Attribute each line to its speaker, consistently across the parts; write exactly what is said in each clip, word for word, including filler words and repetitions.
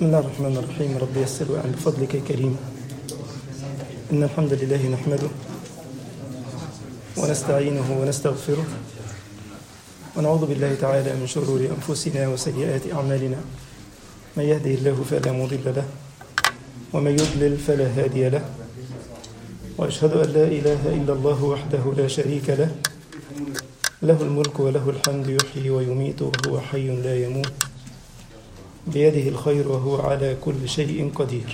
Speaker 1: بسم الله الرحمن الرحيم. رب يسر وأعن بفضلك يا كريم. إن الحمد لله نحمده ونستعينه ونستغفره ونعوذ بالله تعالى من شرور أنفسنا وسيئات أعمالنا. من يهده الله فلا مضل له ومن يضلل فلا هادي له، وأشهد أن لا إله إلا الله وحده لا شريك له، له الملك وله الحمد، يحيي ويميت وهو حي لا يموت، بيده الخير وهو على كل شيء قدير.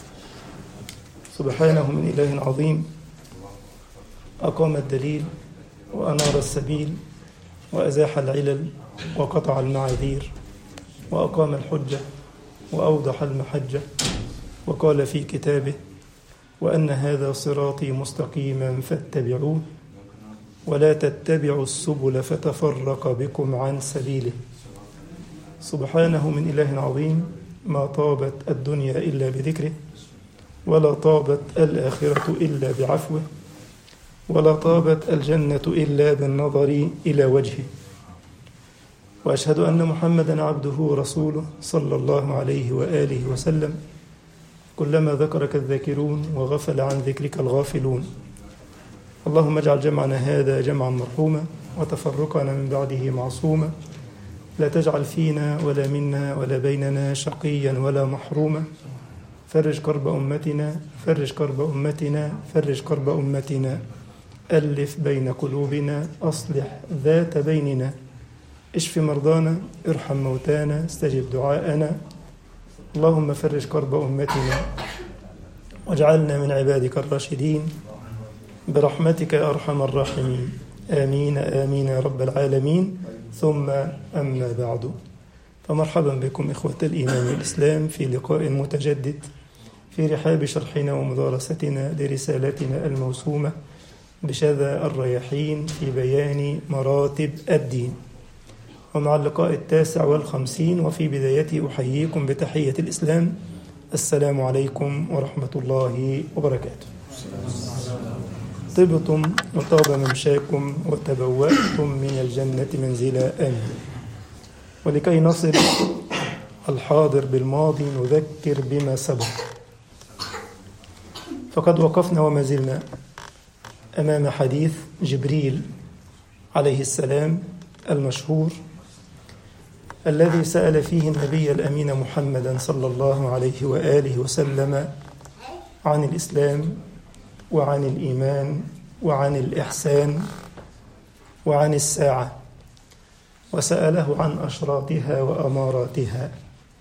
Speaker 1: سبحانه من إله عظيم أقام الدليل وأنار السبيل وأزاح العلل وقطع المعاذير وأقام الحجة وأوضح المحجة، وقال في كتابه: وأن هذا صراطي مستقيما فاتبعوه ولا تتبعوا السبل فتفرق بكم عن سبيله. سبحانه من إله عظيم ما طابت الدنيا إلا بذكره، ولا طابت الآخرة إلا بعفوه، ولا طابت الجنة إلا بالنظر إلى وجهه. وأشهد أن محمدا عبده ورسوله صلى الله عليه وآله وسلم. كلما ذكرك الذاكرون وغفل عن ذكرك الغافلون. اللهم اجعل جمعنا هذا جمعا مرحوما وتفرقنا من بعده معصوما، لا تجعل فينا ولا منا ولا بيننا شقيا ولا محروما. فرج كرب أمتنا فرج كرب أمتنا فرج كرب أمتنا ألف بين قلوبنا، أصلح ذات بيننا، اشف مرضانا، ارحم موتانا، استجب دعاءنا. اللهم فرج كرب أمتنا واجعلنا من عبادك الراشدين برحمتك يا أرحم الراحمين. آمين آمين يا رب العالمين. ثم أما بعد، فمرحبا بكم إخوة الإيمان والإسلام في لقاء متجدد في رحاب شرحنا ومدارستنا لرسالتنا الموسومة بشذا الرياحين في بيان مراتب الدين، ومع اللقاء التاسع والخمسين. وفي بدايته أحييكم بتحية الإسلام: السلام عليكم ورحمة الله وبركاته. طبتم وطاب ممشاكم وتبوأتم من الجنة منزلا، آمين. ولكي نصل الحاضر بالماضي نذكر بما سبق، فقد وقفنا وما زلنا أمام حديث جبريل عليه السلام المشهور، الذي سأل فيه النبي الأمين محمدا صلى الله عليه وآله وسلم عن الإسلام وعن الإيمان وعن الإحسان وعن الساعة، وسأله عن أشراطها وأماراتها.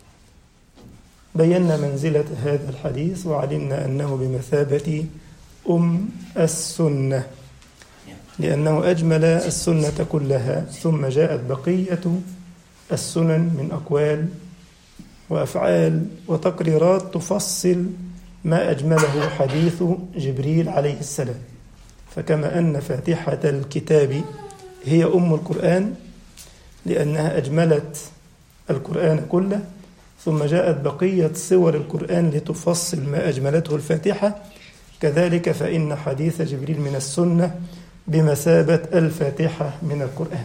Speaker 1: بينا منزلة هذا الحديث وعلمنا أنه بمثابة أم السنة، لأنه أجمل السنة كلها، ثم جاءت بقية السنن من أقوال وأفعال وتقريرات تفصل ما أجمله حديث جبريل عليه السلام. فكما أن فاتحة الكتاب هي أم القرآن لأنها أجملت القرآن كله، ثم جاءت بقية صور القرآن لتفصل ما أجملته الفاتحة، كذلك فإن حديث جبريل من السنة بمثابة الفاتحة من القرآن.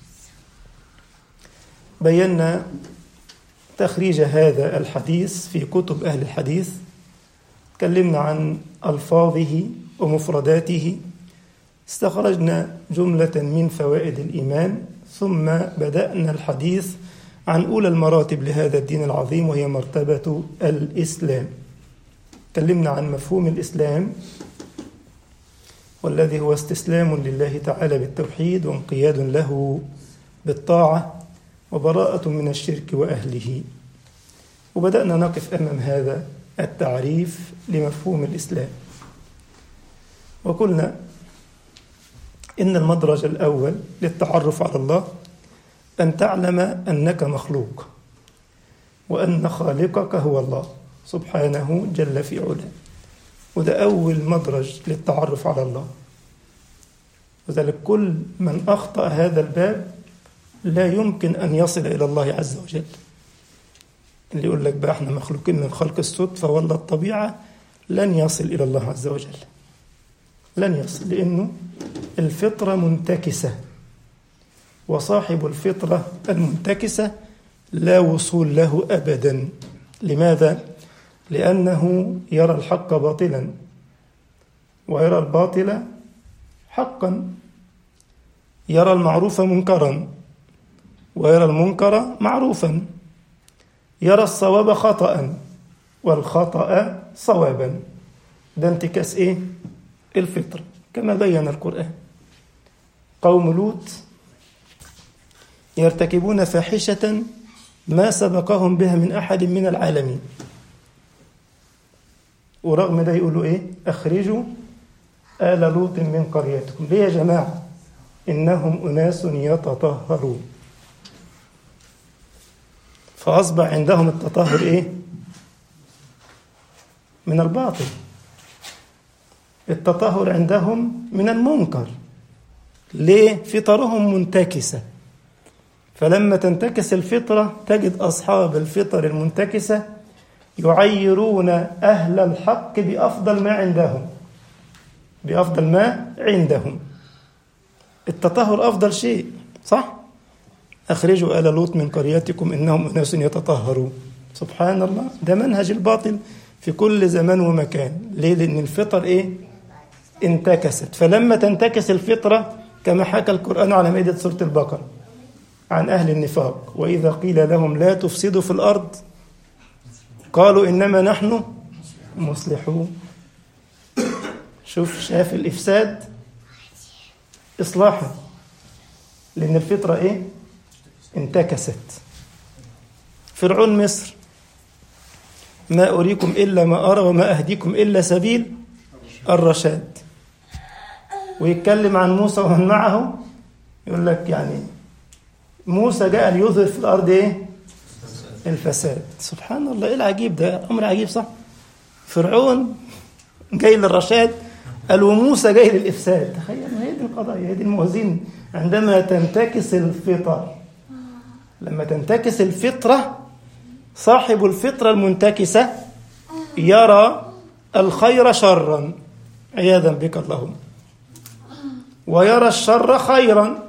Speaker 1: بينا تخريج هذا الحديث في كتب أهل الحديث، تكلمنا عن ألفاظه ومفرداته، استخرجنا جملة من فوائد الإيمان، ثم بدأنا الحديث عن أولى المراتب لهذا الدين العظيم، وهي مرتبة الإسلام. تكلمنا عن مفهوم الإسلام، والذي هو استسلام لله تعالى بالتوحيد وانقياد له بالطاعة وبراءة من الشرك وأهله. وبدأنا نقف أمام هذا التعريف لمفهوم الإسلام، وقلنا إن المدرج الأول للتعرف على الله أن تعلم أنك مخلوق، وأن خالقك هو الله سبحانه جل في علاه، وده أول مدرج للتعرف على الله. وذلك كل من أخطأ هذا الباب لا يمكن أن يصل إلى الله عز وجل. اللي يقول لك بقى احنا مخلوقين من خلق الصدفة ولا الطبيعة، لن يصل إلى الله عز وجل، لن يصل، لأنه الفطرة منتكسة، وصاحب الفطرة المنتكسة لا وصول له أبدا لماذا؟ لأنه يرى الحق باطلا ويرى الباطل حقا، يرى المعروف منكرا ويرى المنكر معروفا، يرى الصواب خطأ والخطأ صوابا. ده انتكاس ايه؟ الفطرة كما بين القرآن. قوم لوط يرتكبون فاحشة ما سبقهم بها من أحد من العالمين، ورغم ده يقولوا ايه؟ أخرجوا آل لوط من قريتكم. ليه يا جماعة؟ إنهم أناس يتطهرون. فأصبح عندهم التطهر إيه؟ من الباطل. التطهر عندهم من المنكر. ليه؟ فطرهم منتكسة. فلما تنتكس الفطرة تجد أصحاب الفطر المنتكسة يعيرون أهل الحق بأفضل ما عندهم، بأفضل ما عندهم. التطهر أفضل شيء، صح؟ أخرجوا آل لوط من قريتكم إنهم أناس يتطهرون. سبحان الله، ده منهج الباطل في كل زمان ومكان. ليه؟ لأن الفطر إيه؟ انتكست. فلما تنتكس الفطرة كما حكى القرآن على مائدة سورة البقرة عن أهل النفاق، وإذا قيل لهم لا تفسدوا في الأرض قالوا إنما نحن مصلحون. شوف، شاف الإفساد إصلاحا، لأن الفطرة إيه؟ انتكست. فرعون مصر: ما أريكم إلا ما أرى وما أهديكم إلا سبيل الرشاد. ويتكلم عن موسى ومن معه، يقول لك يعني موسى جاء ليظهر في الأرض إيه؟ الفساد. سبحان الله، إيه العجيب ده؟ أمر عجيب، صح؟ فرعون جاي للرشاد، قال وموسى جاي للإفساد. تخيل، هي دي القضايا، هي دي الموازين. عندما تنتكس الفطر، لما تنتكس الفطرة، صاحب الفطرة المنتكسة يرى الخير شرا عياذا بك اللهم، ويرى الشر خيرا،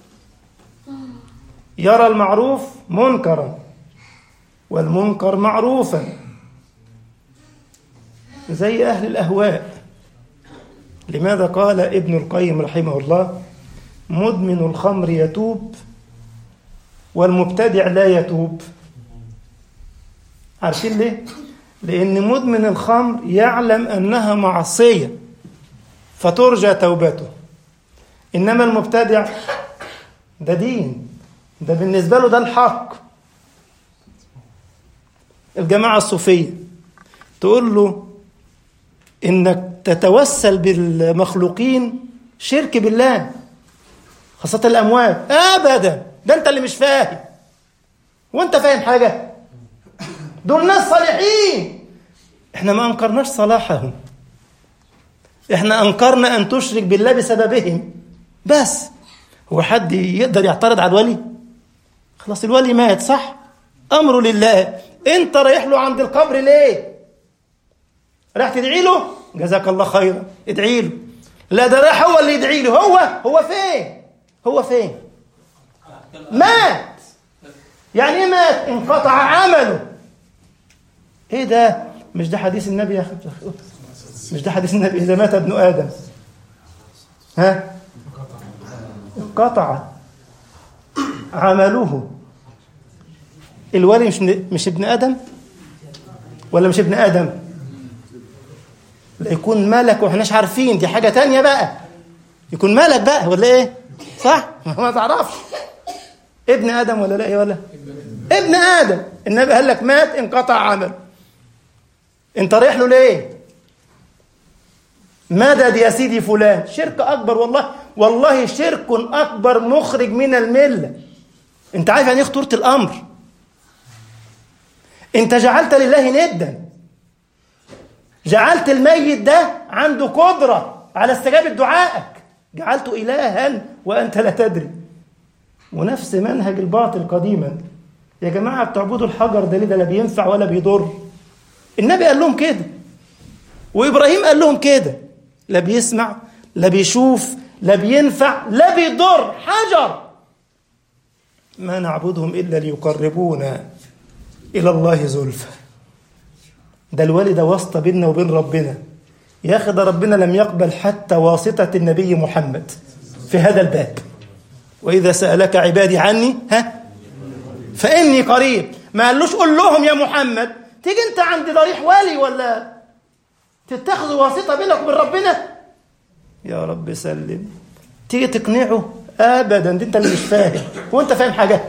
Speaker 1: يرى المعروف منكرا والمنكر معروفا، زي أهل الأهواء. لماذا قال ابن القيم رحمه الله: مدمن الخمر يتوب والمبتدع لا يتوب؟ عارفين ليه؟ لأن مدمن الخمر يعلم أنها معصية فترجى توبته، إنما المبتدع ده دين، ده بالنسبة له ده الحق. الجماعة الصوفية تقول له إنك تتوسل بالمخلوقين شرك بالله، خاصة الأموات. أبدا، ده أنت اللي مش فاهم. وأنت فاهم حاجة؟ دول ناس صالحين. إحنا ما أنكرناش صلاحهم، إحنا أنكرنا أن تشرك بالله بسببهم بس. هو حد يقدر يعترض على الولي؟ خلاص، الولي مات، صح؟ أمره لله. أنت رايح له عند القبر ليه؟ راح تدعي له؟ جزاك الله خيرا، ادعي له. لا، ده راح هو اللي يدعي له. هو هو فين؟ هو فين؟ مات. يعني ايه مات؟ انقطع عمله. ايه ده؟ مش ده حديث النبي يا اخي؟ مش ده حديث النبي؟ اذا مات ابن ادم ها انقطع عمله. الولي مش مش ابن ادم ولا مش ابن ادم؟ لا، يكون ملك واحناش عارفين، دي حاجة تانية بقى. يكون ملك بقى ولا ايه؟ صح؟ ما تعرفش ابن ادم ولا لا؟ ايه ولا ابن ادم. النبي قال لك مات انقطع عمل. انت رايح له ليه؟ مدد يا سيدي فلان. شرك اكبر، والله والله شرك اكبر مخرج من المله. انت عارف يعني ايه خطوره الامر؟ انت جعلت لله ندا، جعلت الميت ده عنده قدره على استجابه دعائك، جعلته الها وانت لا تدري. ونفس منهج الباطل قديما. يا جماعه بتعبدوا الحجر ده ليه؟ ده لا بينفع ولا بيضر. النبي قال لهم كده، وابراهيم قال لهم كده. لا بيسمع، لا بيشوف، لا بينفع، لا بيضر. حجر. ما نعبدهم الا ليقربونا الى الله زلفى. ده الولي ده واسطة بيننا وبين ربنا. يا أخي ده ربنا لم يقبل حتى واسطة النبي محمد في هذا الباب. وإذا سألك عبادي عني ها فإني قريب. ما قالوش قول لهم يا محمد تيجي أنت عند ضريح ولي ولا تتخذ واسطة بينك وبين ربنا. يا رب سلم. تيجي تقنعه أبدا، دي أنت اللي مش فاهم. هو أنت فاهم حاجة؟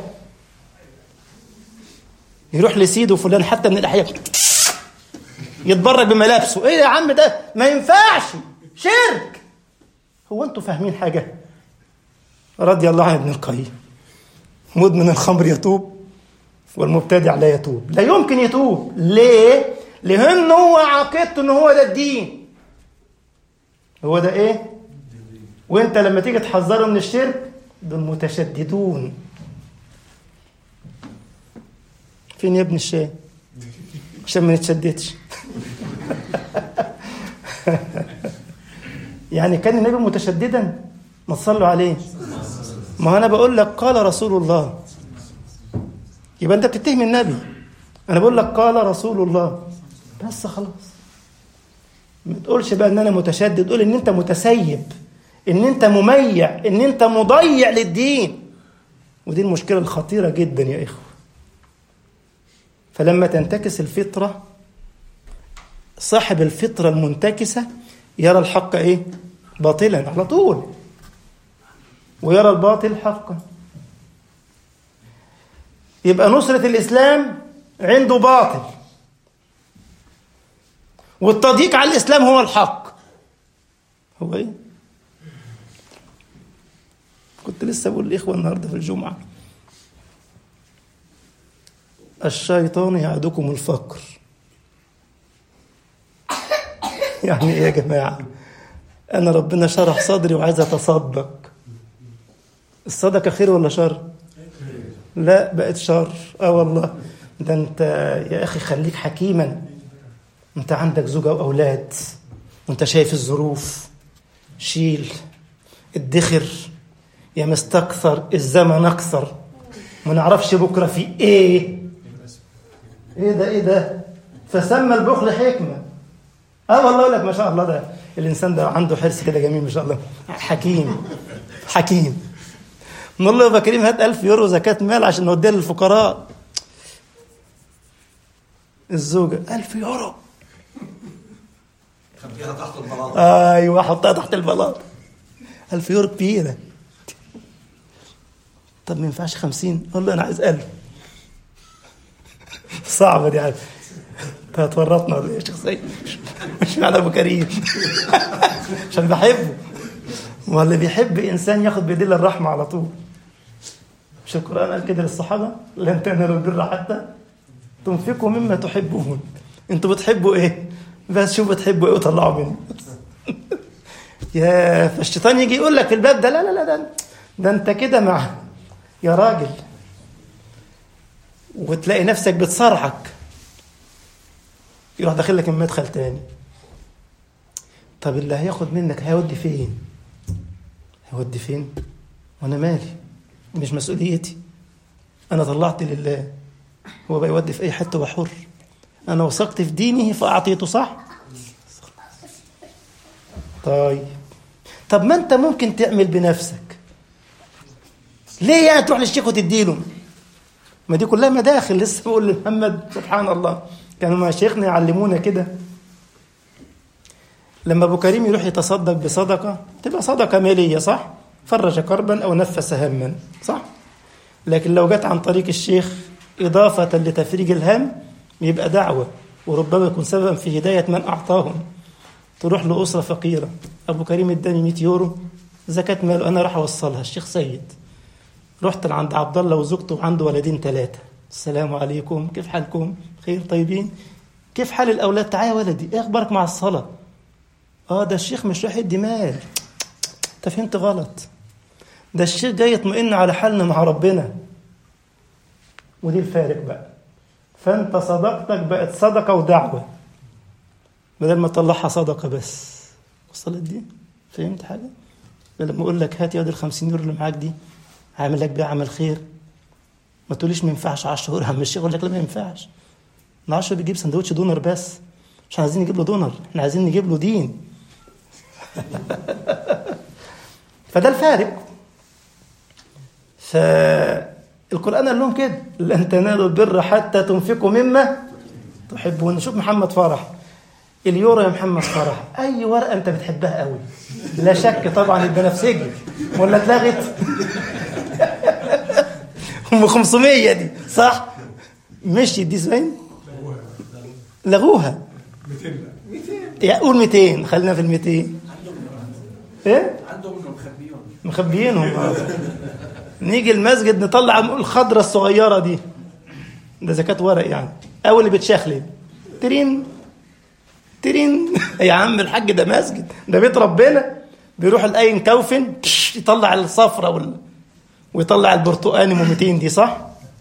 Speaker 1: يروح لسيده فلان حتى من الأحياء يتبرك بملابسه. إيه يا عم ده ما ينفعش، شرك. هو أنتوا فاهمين حاجة؟ رضي الله عن ابن القيم. مدمن الخمر يتوب والمبتدع لا يتوب. لا يمكن يتوب. ليه؟ لأنه هو عقيدته أنه هو ده الدين. هو ده إيه؟ وانت لما تيجي تحذره من الشرك دول متشددون. فين يا ابن الشاي عشان ما نتشددش؟ يعني كان النبي متشددا؟ ما تصلوا عليه. ما انا بقول لك قال رسول الله، يبقى انت بتتهم النبي. انا بقول لك قال رسول الله بس خلاص. ما تقولش بقى ان انا متشدد، قول ان انت متسيب، ان انت مميع، ان انت مضيع للدين. ودي المشكلة الخطيرة جدا يا إخوة. فلما تنتكس الفطرة، صاحب الفطرة المنتكسة يرى الحق ايه؟ باطلا على طول، ويرى الباطل حقا. يبقى نصرة الإسلام عنده باطل، والتضييق على الإسلام هو الحق. هو ايه؟ كنت لسه بقول للإخوة النهاردة في الجمعة، الشيطان يعدكم الفقر. يعني ايه يا جماعة؟ أنا ربنا شرح صدري وعايز أتصدق. الصدقة خير ولا شر؟ لا، بقت شر. اه والله. ده انت يا أخي خليك حكيما. انت عندك زوجة وأولاد وانت شايف الظروف. شيل، ادخر، يا مستكثر الزمن أكثر، ما نعرفش بكرة في ايه. ايه ده ايه ده؟ فسمى البخل حكمة. اه والله أقول لك ما شاء الله، ده الإنسان ده عنده حرص كده جميل ما شاء الله. حكيم حكيم. نقول له يا كريم هات ألف يورو زكاة مال عشان نوديها للفقراء. الزوجة ألف يورو
Speaker 2: خبيها تحت البلاط.
Speaker 1: أيوة حطها تحت البلاط. ألف يورو كبيرة. طب ما ينفعش خمسين؟ أقول له أنا عايز ألف. صعبة دي عارف. أنت هتورطنا ولا إيه يا شيخ سيد؟ مش معنى أبو كريم. عشان بحبه. واللي بيحب إنسان ياخد بيدل الرحمة على طول. مش القرآن قال كده للصحابة؟ لن تنالوا البر حتى تنفقوا مما تحبون. أنتوا بتحبوا إيه؟ بس شوف بتحبوا إيه وطلعوا منه. يا فالشيطان يجي يقول لك في الباب ده لا لا لا ده, ده أنت كده مع يا راجل، وتلاقي نفسك بتصرعك، يروح داخل لك المدخل تاني. طب اللي هياخد منك هيودي فين؟ هيودي فين؟ وانا مالي؟ مش مسؤوليتي. انا طلعت لله، هو بقى يودي في اي حته وحر. انا وثقت في دينه فاعطيته. صح؟ طيب طب ما انت ممكن تعمل بنفسك. ليه يعني تروح للشيخ وتديله؟ ما دي كلها مداخل. لسه بقول لمحمد سبحان الله، كانوا مع شيخنا يعلمونا كده، لما ابو كريم يروح يتصدق بصدقه تبقى صدقه ماليه، صح؟ فرج كربا او نفس هما، صح؟ لكن لو جت عن طريق الشيخ اضافه لتفريج الهم يبقى دعوه، وربما يكون سببا في هدايه من اعطاهم. تروح لاسره فقيره، ابو كريم اداني مئة يورو زكاه ماله، انا راح اوصلها الشيخ سيد. رحت عند عبد الله وزوجته وعنده ولدين ثلاثه، السلام عليكم كيف حالكم؟ خير طيبين؟ كيف حال الاولاد؟ تعال يا ولدي ايه اخبارك مع الصلاه؟ اه ده الشيخ مش راح يدي مال. انت فهمت غلط. ده الشيخ جاي يطمئن على حالنا مع ربنا. ودي الفارق بقى. فانت صدقتك بقت صدقه ودعوه بدل ما تطلعها صدقه بس. وصلت دي؟ فهمت حاجه؟ لما اقول لك هات يا ودي الخمسين يورو اللي معاك دي هعمل لك بيها عمل خير، ما تقوليش ما ينفعش عشرة يورو. عم الشيخ يقول لك لا ما ينفعش. ال عشرة بيجيب سندوتش دونر بس، مش عايزين نجيب له دونر، احنا عايزين نجيب له دين. فده الفارق. فالقرآن قال لهم كده لن تنالوا البر حتى تنفقوا مما تحبون. شوف محمد فرح اليورو يا محمد فرح، أي ورقة أنت بتحبها قوي؟ لا شك طبعا البنفسجي ولا اتلغت؟ هم خمسمية دي صح؟ مشي دي زين لغوها يعني قول مئتين، خلينا في المئتين. ايه
Speaker 2: عندهم مخبيين
Speaker 1: مخبيينهم. نيجي المسجد نطلع الخضرة الصغيرة دي، ده زكاة ورق يعني، أو اللي بتشخلل ترين ترين. يا عم الحاج ده مسجد، ده بيت ربنا. بيروح الأين كوفن يطلع الصفرة وال... ويطلع البرتقاني ممتين دي صح؟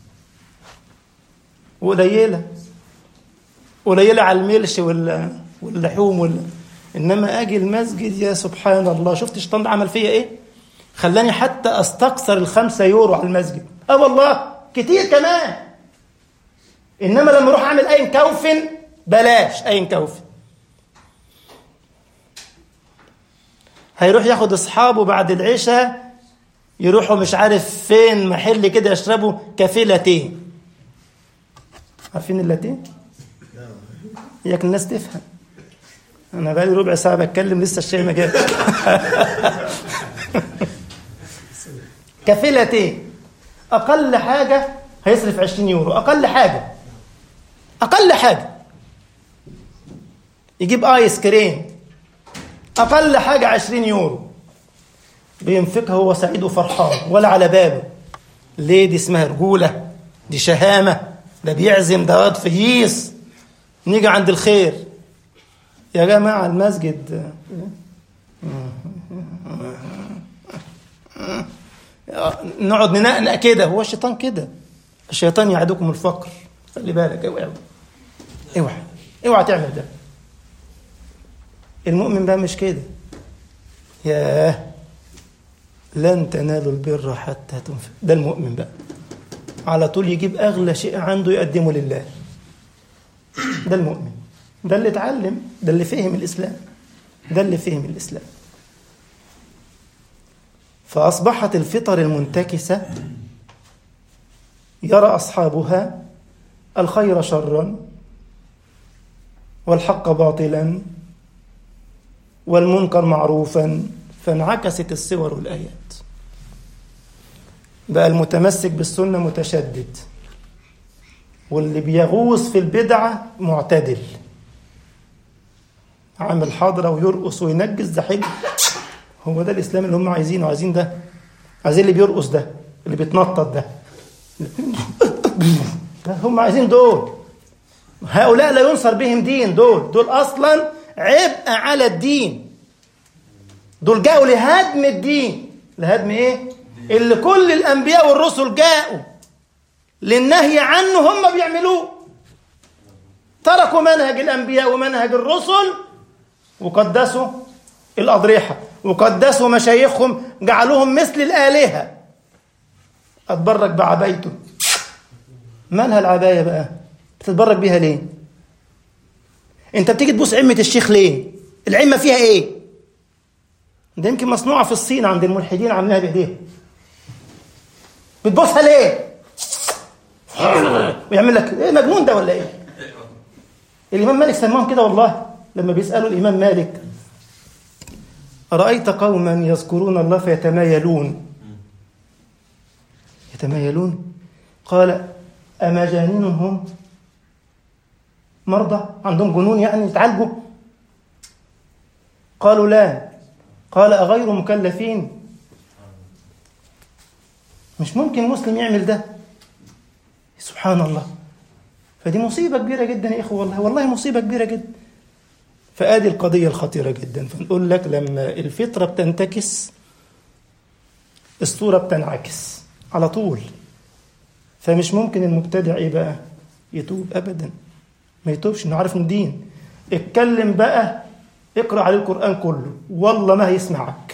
Speaker 1: وقليلة قليلة على الملش وال... واللحوم وال... إنما أجي المسجد يا سبحان الله، شفت الشيطان عمل فيا إيه؟ خلاني حتى أستقصر الخمسة يورو على المسجد. أه والله كتير كمان. إنما لما أروح أعمل أين كوفن بلاش أين كوفن. هيروح ياخد أصحابه بعد العشاء يروحوا مش عارف فين محل كده يشربوا كافيه لاتيه. عارفين اللاتيه؟ ياك الناس تفهم. أنا بقالي ربع ساعة بتكلم لسه الشاي ما جاش. كافيه لاتيه أقل حاجة هيصرف عشرين يورو، أقل حاجة أقل حاجة. يجيب آيس كريم أقل حاجة عشرين يورو، بينفقها هو سعيد وفرحان ولا على باله. ليه؟ دي اسمها رجولة، دي شهامة، ده بيعزم، ده واد فييس. نيجي عند الخير يا جماعة المسجد نقعد ننقنق كده. هو الشيطان كده، الشيطان يعدكم الفقر. خلي بالك، اوعى اوعى اوعى تعمل ده. المؤمن بقى مش كده. ياه لن تنالوا البر حتى تنفقوا. ده المؤمن بقى على طول يجيب أغلى شيء عنده يقدمه لله. ده المؤمن، ده اللي اتعلم، ده اللي فهم الإسلام، ده اللي فهم الإسلام. فأصبحت الفطر المنتكسة يرى أصحابها الخير شرا والحق باطلا والمنكر معروفا، فانعكست الصور والآيات. بقى المتمسك بالسنة متشدد، واللي بيغوص في البدعة معتدل، عامل حاضرة ويرقص وينجز. ده حلو، هو ده الإسلام اللي هم عايزينه. عايزين ده، عايزين اللي بيرقص ده، اللي بيتنطط ده. هم عايزين دول. هؤلاء لا ينصر بهم دين. دول دول أصلا عبء على الدين. دول جاءوا لهدم الدين. لهدم إيه؟ اللي كل الأنبياء والرسل جاءوا للنهي عنه هم بيعملوه. تركوا منهج الأنبياء ومنهج الرسل وقدسوا الأضرحة وقدسوا مشايخهم، جعلوهم مثل الآلهة. أتبرك بعبايته. مالها العباية بقى؟ بتتبرك بيها ليه؟ أنت بتيجي تبوس عمة الشيخ ليه؟ العمة فيها إيه؟ ده يمكن مصنوعة في الصين عند الملحدين عاملينها بإيديهم. بتبوسها ليه؟ ويعمل لك إيه؟ مجنون ده ولا إيه؟ الإمام مالك سماهم كده والله. لما بيسألوا الإمام مالك أرأيت قوما يذكرون الله فيتمايلون يتمايلون قال أمجانين هم؟ مرضى عندهم جنون يعني يتعالجوا؟ قالوا لا. قال أغير مكلفين؟ مش ممكن مسلم يعمل ده. سبحان الله. فدي مصيبة كبيرة جدا يا إخوة، والله والله مصيبة كبيرة جدا. فآدي القضية الخطيرة جدا. فنقول لك لما الفطرة بتنتكس الصورة بتنعكس على طول. فمش ممكن المبتدع إيه بقى يتوب أبدا، ما يتوبش، إنه عارف إنه دين. اتكلم بقى، اقرأ عليه القرآن كله والله ما هيسمعك.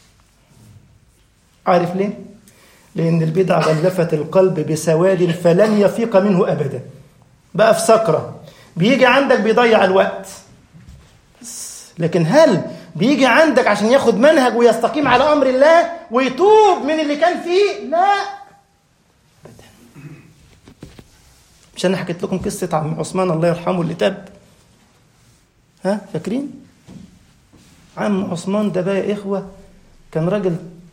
Speaker 1: عارف ليه؟ لأن البدعة غلفت القلب بسواد فلن يفيق منه أبدا. بقى في سكرة، بيجي عندك بيضيع الوقت، لكن هل بيجي عندك عشان ياخد منهج ويستقيم على أمر الله ويتوب من اللي كان فيه؟ لا. مش أنا حكيت لكم قصة عم عثمان الله يرحمه اللي تاب؟ ها فاكرين؟ عم عثمان ده بقى يا إخوة كان راجل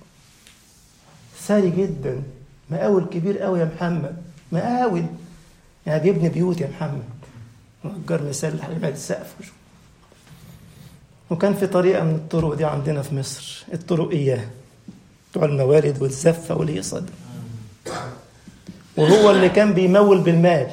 Speaker 1: ثري جدا، مقاول كبير قوي يا محمد، مقاول يعني بيبني بيوت يا محمد، مأجر مسلح لبعد السقف. وكان في طريقة من الطرق دي عندنا في مصر، الطرق إياه بتوع الموالد والزفة والهيصة دي، وهو اللي كان بيمول بالمال،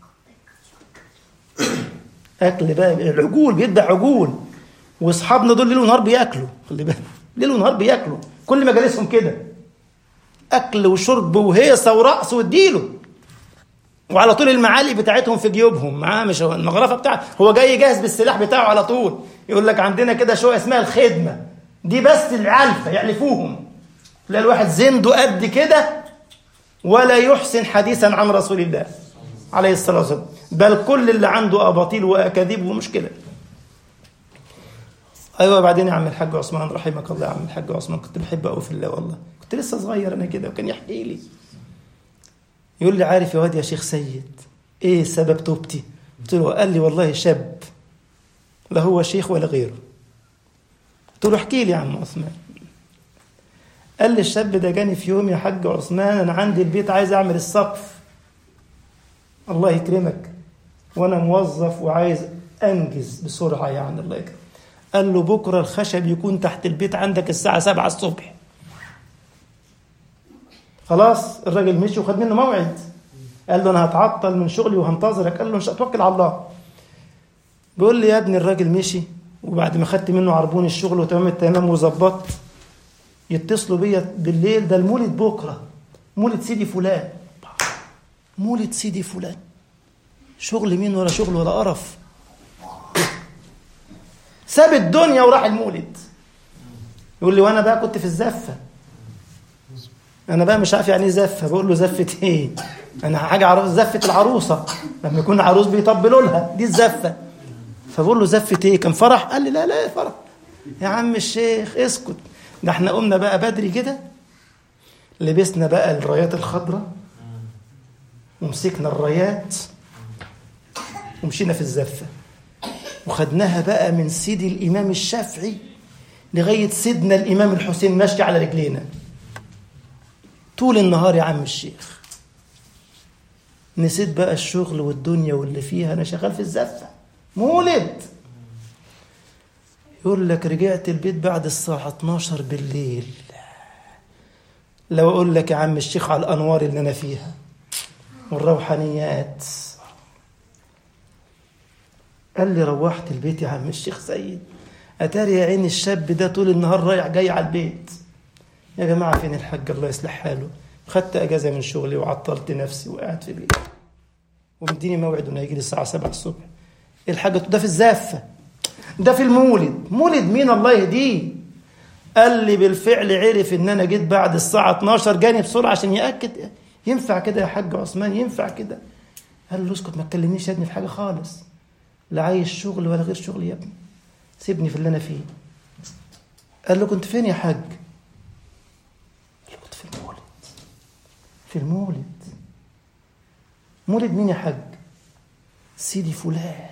Speaker 1: أكل بقى العجول، بيدع عجول، وأصحابنا دول ليل ونهار بياكلوا، خلي بالك ليل ونهار بياكلوا، كل مجالسهم كده أكل وشرب وهيصة ورقص واديله، وعلى طول المعالق بتاعتهم في جيوبهم معاه، مش المغرفة بتاعه، هو جاي جاهز بالسلاح بتاعه على طول. يقول لك عندنا كده شو اسمها الخدمة دي، بس العلفة يعلفوهم، لا الواحد زنده قد كده ولا يحسن حديثا عن رسول الله عليه الصلاة والسلام، بل كل اللي عنده أباطيل وأكاذيب ومشكلة. أيوة بعدين يا عم الحاج عثمان رحمك الله، يا عم الحاج عثمان كنت بحبه قوي في الله والله، كنت لسه صغير أنا كده، وكان يحكي لي يقول لي عارف يا واد يا شيخ سيد إيه سبب توبتي؟ قلت له قال لي والله شاب لا هو شيخ ولا غيره. قلت له احكي لي يا عم عثمان. قال لي الشاب ده جاني في يوم يا حاج عثمان أنا عندي البيت عايز أعمل السقف، الله يكرمك، وأنا موظف وعايز أنجز بسرعة يعني الله يكرمك. قال له بكرة الخشب يكون تحت البيت عندك الساعة سبعة الصبح. خلاص الراجل مشي وخد منه موعد، قال له أنا هتعطل من شغلي وهنتظرك. قال له مش هتوكل على الله. بيقول لي يا ابني الراجل مشي، وبعد ما خدت منه عربون الشغل وتمام التمام وظبطت، يتصلوا بيا بالليل ده المولد بكرة، مولد سيدي فلان. مولد سيدي فلان، شغل مين ولا شغل ولا قرف، ساب الدنيا وراح المولد. يقول لي وانا بقى كنت في الزفة، انا بقى مش عارف يعني ايه زفة. بقول له زفة ايه؟ انا حاجة عروس، زفة العروسة لما يكون عروس بيطبلوا لها دي الزفة. فبقول له زفة ايه؟ كان فرح؟ قال لي لا لا فرح يا عم الشيخ اسكت، ده احنا قمنا بقى بدري كده، لبسنا بقى الرايات الخضراء ومسكنا الرايات ومشينا في الزفة، وخدناها بقى من سيدي الإمام الشافعي لغاية سيدنا الإمام الحسين ماشي على رجلينا طول النهار يا عم الشيخ. نسيت بقى الشغل والدنيا واللي فيها، أنا شغال في الزفة مولد. يقول لك رجعت البيت بعد الساعة اتناشر بالليل، لو أقول لك يا عم الشيخ على الأنوار اللي أنا فيها والروحانيات. قال لي روحت البيت يا عم الشيخ سيد، أتاري يا عين الشاب ده طول النهار رايح جاي على البيت. يا جماعة فين الحاج الله يصلح حاله؟ خدت أجازة من شغلي وعطلت نفسي وقعدت في بيتي، ومديني موعد انه يجي لي الساعة سبعة الصبح. الحاجة ده في الزافة، ده في المولد. مولد مين الله يهديه؟ قال لي بالفعل عرف ان انا جيت بعد الساعة اتناشر، جاني بسرعة عشان يأكد ينفع كده يا حاج عثمان، ينفع كده؟ قال له اسكت ما تكلمنيش يا ابني في حاجة خالص، لا عايز شغل ولا غير شغل يا ابني، سيبني في اللي انا فيه. قال له كنت فين يا حاج؟ قال له كنت في المولد. في المولد؟ مولد مين يا حاج؟ سيدي فلان.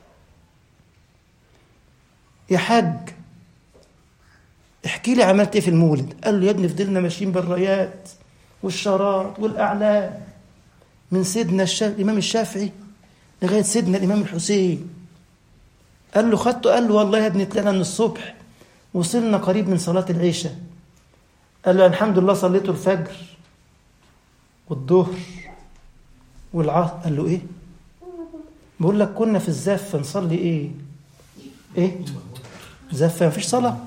Speaker 1: يا حاج احكي لي عملت ايه في المولد؟ قال له يا ابني فضلنا ماشيين بالرايات والشارات والاعلام من سيدنا الشافعي الامام الشافعي لغايه سيدنا الامام الحسين. قال له خدته؟ قال له والله يا ابني طلعنا من الصبح وصلنا قريب من صلاه العشاء. قال له الحمد لله صليته الفجر والظهر والعصر. قال له ايه؟ بقول لك كنا في الزفه نصلي ايه؟ ايه زفه مفيش صلاه؟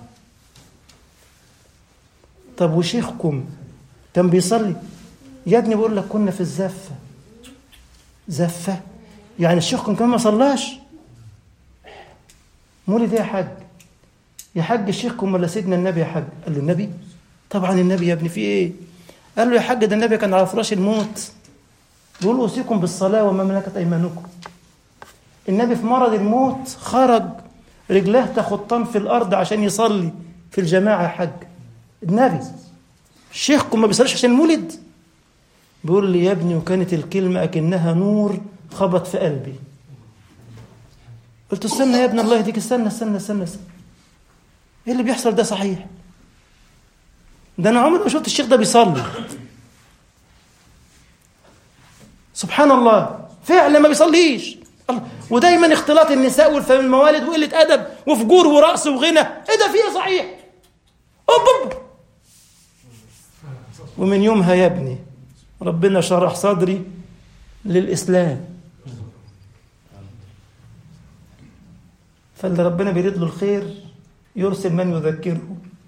Speaker 1: طب وشيخكم كان بيصلي؟ يا ابني بقول لك كنا في الزفه. زفه يعني شيخكم كمان ما صلاش؟ مولد ايه يا حاج؟ يا حاج شيخكم ولا سيدنا النبي يا حاج؟ قال له النبي؟ طبعا النبي يا ابني في ايه؟ قال له يا حاج ده النبي كان على فراش الموت بيقول اوصيكم بالصلاه وما ملكت ايمانكم. النبي في مرض الموت خرج رجلاه تخطان في الأرض عشان يصلي في الجماعة. حج النبي شيخكم ما بيصليش عشان المولد؟ بيقول لي يا ابني وكانت الكلمة أكنها نور خبط في قلبي. قلت استنى يا ابن الله يهديك، استنى استنى استنى استنى ايه اللي بيحصل ده؟ صحيح ده انا عمري ما شفت الشيخ ده بيصلي. سبحان الله، فعلا ما بيصليش. الله. ودايما اختلاط النساء والموالد وقلة أدب وفجور ورقص وغنى. ايه ده فيه؟ صحيح. أوب. ومن يومها يا ابني ربنا شرح صدري للإسلام. فاللي ربنا بيريد له الخير يرسل من يذكره،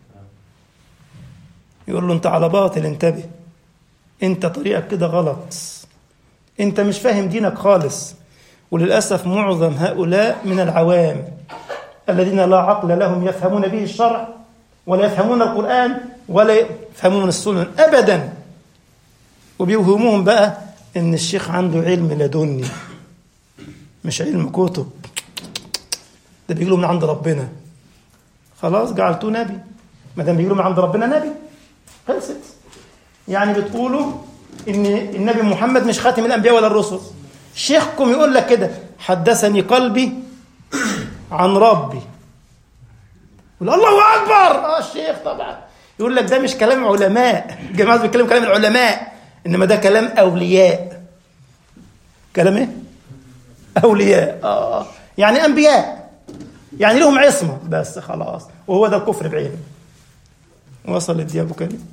Speaker 1: يقول له انت على باطل، انتبه، انت طريقك كده غلط، انت مش فاهم دينك خالص. وللأسف معظم هؤلاء من العوام الذين لا عقل لهم يفهمون به الشرع ولا يفهمون القرآن ولا يفهمون السنن أبدا، وبيوهموهم بقى ان الشيخ عنده علم لدني، مش علم كتب، ده بيجيله من عند ربنا. خلاص جعلتوه نبي، ما دام بيجيله من عند ربنا نبي، خلصت. يعني بتقولوا ان النبي محمد مش خاتم الانبياء ولا الرسل. شيخكم يقول لك كده حدثني قلبي عن ربي، يقول الله اكبر. اه الشيخ طبعا يقول لك ده مش كلام علماء، الجماعه بيتكلموا كلام العلماء، انما ده كلام اولياء. كلام ايه؟ اولياء. اه يعني انبياء، يعني لهم عصمه بس خلاص. وهو ده الكفر بعينه. وصل الدي ابو كريم،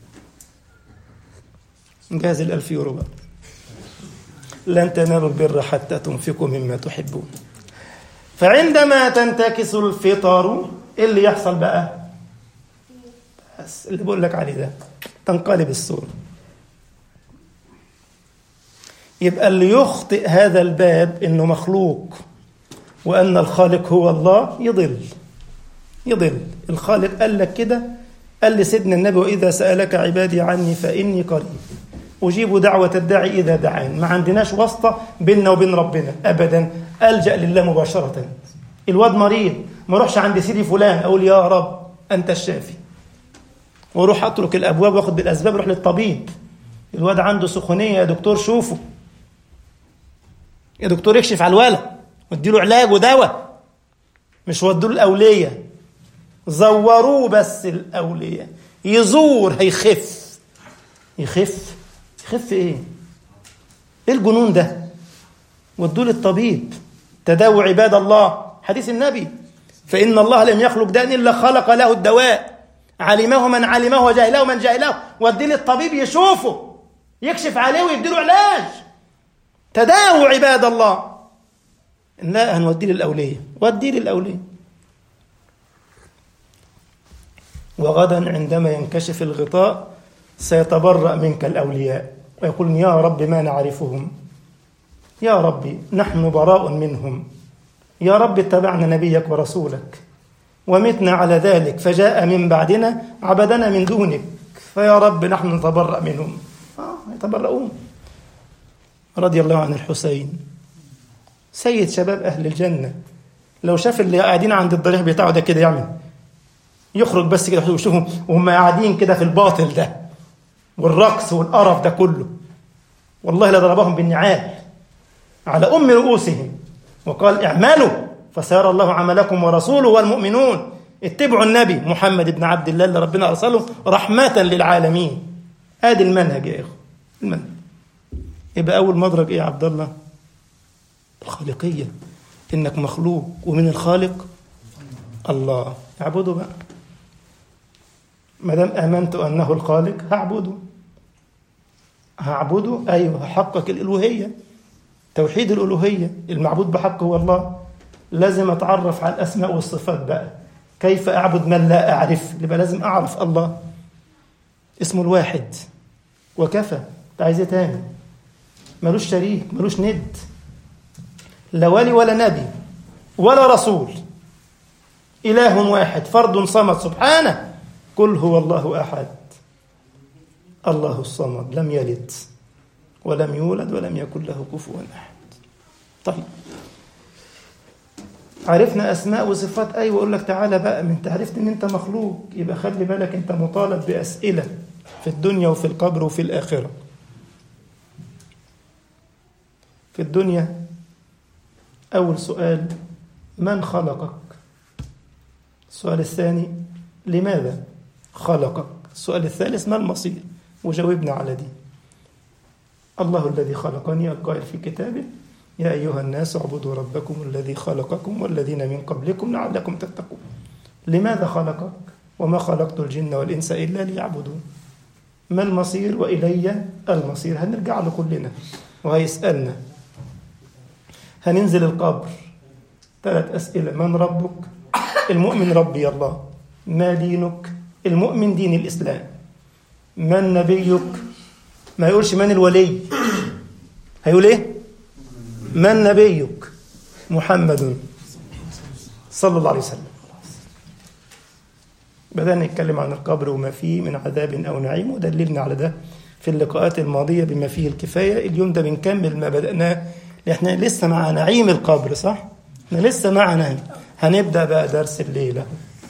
Speaker 1: نجهز الألف يورو بقى. لن تنالوا البر حتى تنفقوا مما تحبون. فعندما تنتكس الفطر إيه اللي يحصل بقى؟ بس اللي بقول لك عليه ده، تنقلب الصورة. يبقى اللي يخطئ هذا الباب إنه مخلوق وأن الخالق هو الله يضل يضل. الخالق قال لك كده، قال لسيدنا النبي وإذا سألك عبادي عني فإني قريب أجيب دعوة الداعي إذا دعان. ما عندناش واسطة بيننا وبين ربنا أبدا، ألجأ لله مباشرة. الواد مريض، ما اروحش عند سيدي فلان أقول يا رب أنت الشافي واروح أترك الأبواب واخد بالأسباب اروح للطبيب. الواد عنده سخونية، يا دكتور شوفه، يا دكتور يكشف على الولد واديله علاج ودواء، مش ودوا الأولية زوروه. بس الأولية يزور هيخف. يخف يخف ايه؟ ايه الجنون ده؟ ودوا للطبيب. تداووا عباد الله، حديث النبي، فإن الله لم يخلق داء إلا خلق له الدواء، علمه من علمه وجاهله من جاهله. ودي للطبيب يشوفه يكشف عليه ويديله علاج. تداووا عباد الله. لا هنودي للأولية، ودي للأولية. وغدا عندما ينكشف الغطاء سيتبرأ منك الأولياء ويقولون يا رب ما نعرفهم، يا رب نحن براء منهم، يا رب اتبعنا نبيك ورسولك ومتنا على ذلك فجاء من بعدنا عبدنا من دونك، فيا رب نحن نتبرأ منهم. آه يتبرؤون. رضي الله عن الحسين سيد شباب أهل الجنة، لو شاف اللي قاعدين عند الضريح بتاعه ده كده يعمل يخرج بس كده ويشوفهم وهم قاعدين كده في الباطل ده والرقص والقرف ده كله، والله لضربهم بالنعال على أم رؤوسهم وقال اعملوا فسيرى الله عملكم ورسوله والمؤمنون. اتبعوا النبي محمد بن عبد الله اللي ربنا أرسله رحمة للعالمين. ادي المنهج يا إخوة، المنهج. يبقى أول مدرج إيه يا عبد الله؟ الخالقية، إنك مخلوق ومن الخالق الله. اعبده بقى، ما دام آمنت أنه الخالق هعبده هعبده أيوه، هحقق الألوهية، توحيد الألوهية. المعبود بحق هو الله. لازم أتعرف على الأسماء والصفات بقى. كيف أعبد من لا أعرف؟ يبقى لازم أعرف الله اسمه الواحد وكفى. عايز ايه تاني؟ ملوش شريك، ملوش ند، لا ولي ولا نبي ولا رسول، إله واحد فرد صمد سبحانه. قل هو الله أحد الله الصمد لم يلد ولم يولد ولم يكن له كفوا أحد. طيب عرفنا أسماء وصفات أيوة، وأقول لك تعالى بقى، من تعرفت إن أنت مخلوق يبقى خلي بالك أنت مطالب بأسئلة في الدنيا وفي القبر وفي الآخرة. في الدنيا أول سؤال من خلقك؟ السؤال الثاني لماذا خلقك؟ السؤال الثالث ما المصير؟ وجاوبنا على دي. الله الذي خلقني القائل في كتابه يا أيها الناس اعبدوا ربكم الذي خلقكم والذين من قبلكم لعلكم تتقون. لماذا خلقك؟ وما خلقت الجن والإنس إلا ليعبدون. ما المصير؟ وإلي المصير. هنرجع له كلنا وهيسألنا. هننزل القبر، ثلاث أسئلة: من ربك؟ المؤمن ربي الله. ما دينك؟ المؤمن دين الإسلام. من نبيك؟ ما يقولش من الولي، هيقول إيه؟ من نبيك؟ محمد صلى الله عليه وسلم. بدأنا نتكلم عن القبر وما فيه من عذاب أو نعيم، ودللنا على ده في اللقاءات الماضية بما فيه الكفاية. اليوم ده بنكمل ما بدأناه، احنا لسه مع نعيم القبر، صح؟ احنا لسه مع نعيم. هنبدأ بقى درس الليلة.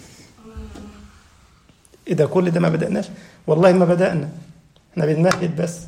Speaker 1: إذا كل ده ما بدأناش والله ما بدأنا، احنا بنمهد بس،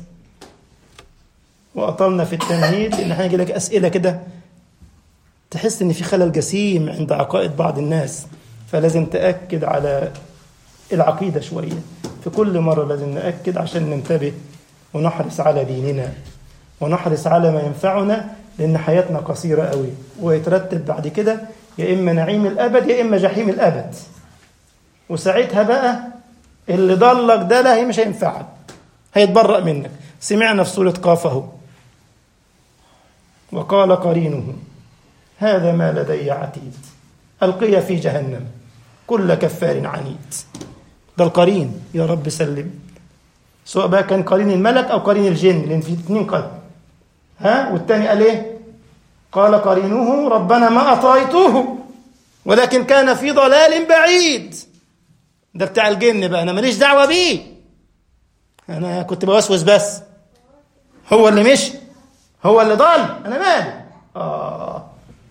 Speaker 1: وأطلنا في التمهيد لأن احنا نجي لك أسئلة كده تحس إن في خلل جسيم عند عقائد بعض الناس، فلازم تأكد على العقيدة شوية. في كل مرة لازم نأكد عشان ننتبه ونحرص على ديننا ونحرص على ما ينفعنا، لأن حياتنا قصيرة قوي، ويترتب بعد كده يا إما نعيم الأبد يا إما جحيم الأبد. وساعتها بقى اللي ضلك ده لا، هي مش هينفعك، هيتبرأ منك. سمعنا في سورة قاف اهو: وقال قرينه هذا ما لدي عتيد ألقي في جهنم كل كفار عنيد. ده القرين، يا رب سلم. سواء بقى كان قرين الملك أو قرين الجن، لأن في اثنين قرين. ها والتاني قال إيه؟ قال قرينه ربنا ما أطغيته ولكن كان في ضلال بعيد. ده بتاع الجن بقى، أنا ماليش دعوة بيه، أنا كنت بوسوس بس، هو اللي مشي، هو اللي ضل، أنا مالي. آه.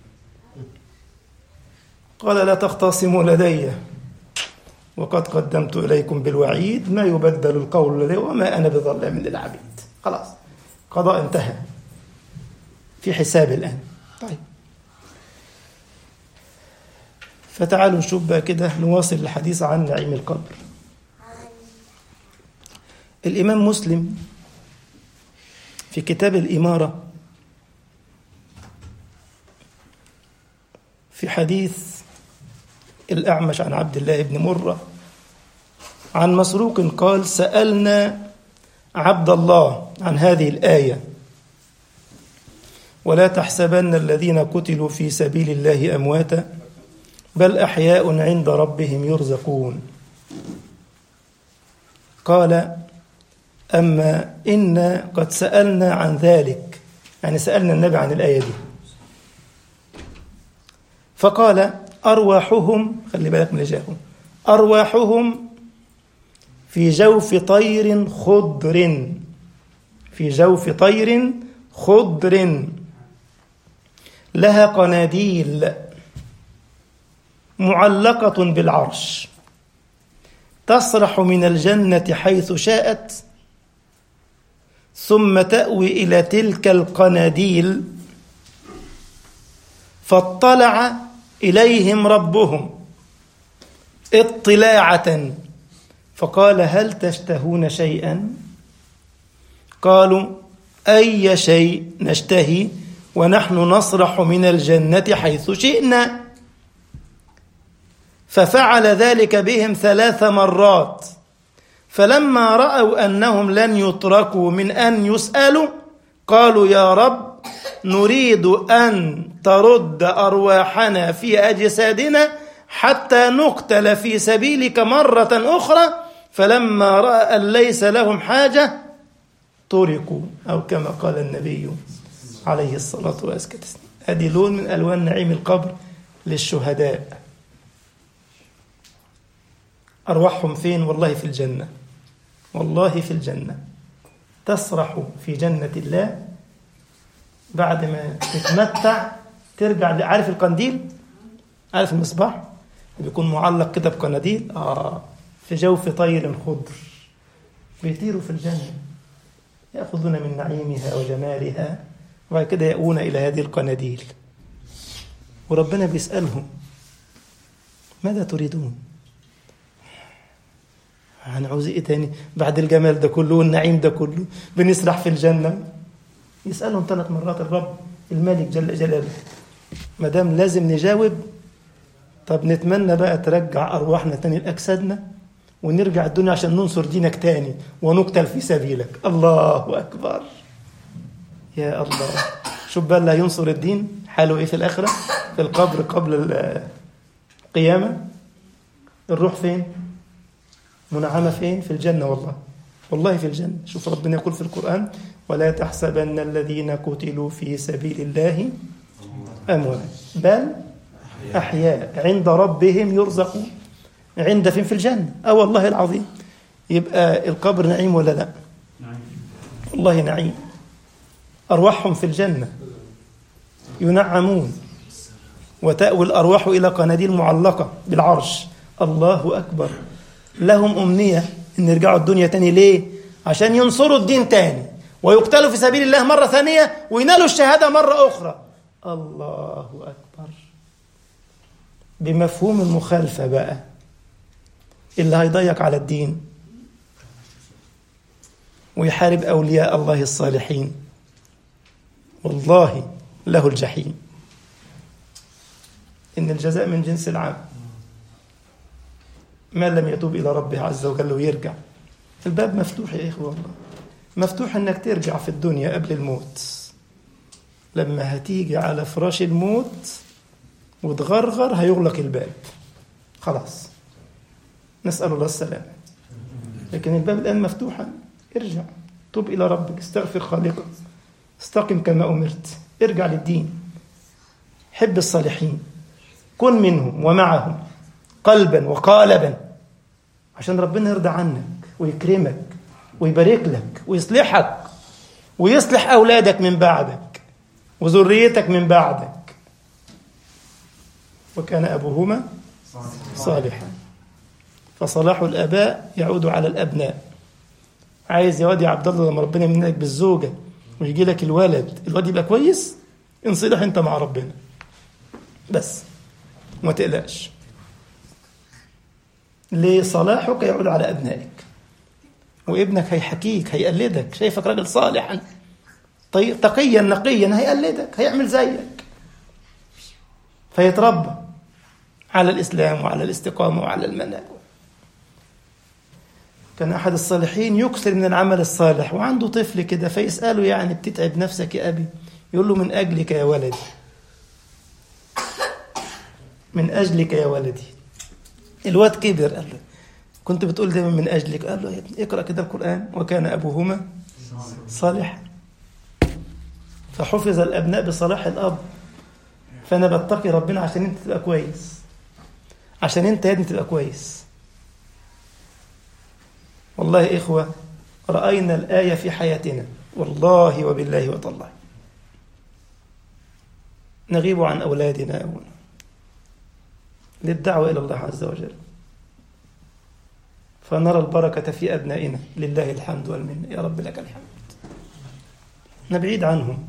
Speaker 1: قال لا تختصموا لدي وقد قدمت إليكم بالوعيد ما يبدل القول لدي وما أنا بظلام للعبيد. خلاص، قضاء انتهى، في حساب الآن. طيب، فتعالوا نشوف بقى كده، نواصل الحديث عن نعيم القبر. الإمام مسلم في كتاب الإمارة في حديث الأعمش عن عبد الله بن مرة عن مسروق قال: سألنا عبد الله عن هذه الآية: ولا تحسبن الذين قتلوا في سبيل الله أمواتا بل أحياء عند ربهم يرزقون. قال: أما إنا قد سألنا عن ذلك، يعني سألنا النبي عن الآية دي، فقال: أرواحهم، خلي بالك من الجاهم، أرواحهم في جوف طير خضر، في جوف طير خضر لها قناديل معلقة بالعرش تسرح من الجنة حيث شاءت ثم تأوي إلى تلك القناديل، فاطلع إليهم ربهم اطلاعة فقال: هل تشتهون شيئا؟ قالوا: أي شيء نشتهي ونحن نسرح من الجنة حيث شئنا. ففعل ذلك بهم ثلاث مرات، فلما رأوا أنهم لن يتركوا من أن يسألوا قالوا: يا رب نريد أن ترد أرواحنا في أجسادنا حتى نقتل في سبيلك مرة أخرى. فلما رأى أن ليس لهم حاجة تركوا، أو كما قال النبي عليه الصلاة والسلام. هذه لون من ألوان نعيم القبر للشهداء. أرواحهم فين؟ والله في الجنة، والله في الجنة، تسرح في جنة الله بعد ما تتمتع، ترجع. عارف القنديل؟ عارف المصباح بيكون معلق كده بقناديل، آه في جوف طير خضر، بيطيروا في الجنة يأخذون من نعيمها وجمالها، وبعد كده يأوون إلى هذه القناديل، وربنا بيسألهم ماذا تريدون؟ هنعوز إيه تاني بعد الجمال ده كله والنعيم ده كله؟ بنسرح في الجنة. يسألهم ثلاث مرات الرب الملك جل جلاله. ما دام لازم نجاوب، طب نتمنى بقى ترجع أرواحنا تاني لأجسادنا ونرجع الدنيا عشان ننصر دينك تاني ونقتل في سبيلك. الله أكبر، يا الله. شوف بقى اللي هينصر الدين حاله إيه في الآخرة، في القبر قبل القيامة. الروح فين؟ منعمة فين؟ في الجنة. والله والله في الجنة. شوف ربنا يقول في القرآن ولا تحسبن الذين قتلوا في سبيل الله أموات بل أحياء عند ربهم يرزقون. عند فين؟ في الجنة. أه والله العظيم. يبقى القبر نعيم ولا لا؟ والله نعيم. أرواحهم في الجنة ينعمون، وتأوي الأرواح إلى قناديل معلقة بالعرش. الله أكبر. لهم أمنية إن يرجعوا الدنيا تاني. ليه؟ عشان ينصروا الدين تاني ويقتلوا في سبيل الله مرة ثانية وينالوا الشهادة مرة أخرى. الله أكبر. بمفهوم المخالفة بقى، اللي هيضيق على الدين ويحارب أولياء الله الصالحين والله له الجحيم. إن الجزاء من جنس العمل. ما لم يتوب إلى ربه عز وجل ويرجع. الباب مفتوح يا إخوة، والله مفتوح إنك ترجع في الدنيا قبل الموت. لما هتيجي على فراش الموت وتغرغر هيغلق الباب خلاص، نسأل الله السلامة. لكن الباب الآن مفتوحا. ارجع، توب إلى ربك، استغفر خالقك، استقم كما أمرت، ارجع للدين، حب الصالحين، كن منهم ومعهم قلبا وقالبا عشان ربنا يرضى عنك ويكرمك ويبارك لك ويصلحك ويصلح أولادك من بعدك وذريتك من بعدك. وكان أبوهما صالحا فصلاح الآباء يعود على الأبناء. عايز يا واد يا عبد الله لما ربنا يمنعك بالزوجة ويجي لك الولد، الولد يبقى كويس، انصلح انت مع ربنا بس وما تقلقش. ليه؟ صلاحك يعود على أبنائك، وابنك هيحكيك، هيقلدك، شايفك راجل صالحا تقيا نقيا، هيقلدك، هيعمل زيك، فيتربى على الإسلام وعلى الاستقامة وعلى المنهج. كان أحد الصالحين يكثر من العمل الصالح وعنده طفل كده، فيسأله يعني بتتعب نفسك يا أبي؟ يقول له من أجلك يا ولدي، من أجلك يا ولدي. الواد كبر، قال له كنت بتقول دايما من أجلك. قال له يا ابني اقرأ كده القرآن وكان أبوهما صالح. فحفظ الأبناء بصلاح الأب. فأنا بتقي ربنا عشان أنت تبقى كويس، عشان أنت يا ابني تبقى كويس. والله يا إخوة رأينا الآية في حياتنا والله وبالله وتالله. نغيب عن أولادنا للدعوة إلى الله عز وجل فنرى البركة في أبنائنا. لله الحمد والمنة، يا رب لك الحمد. نبعيد عنهم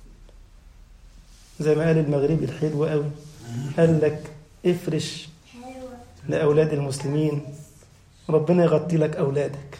Speaker 1: زي ما قال المغربي الحلو قوي، قال لك افرش لأولاد المسلمين ربنا يغطي لك أولادك.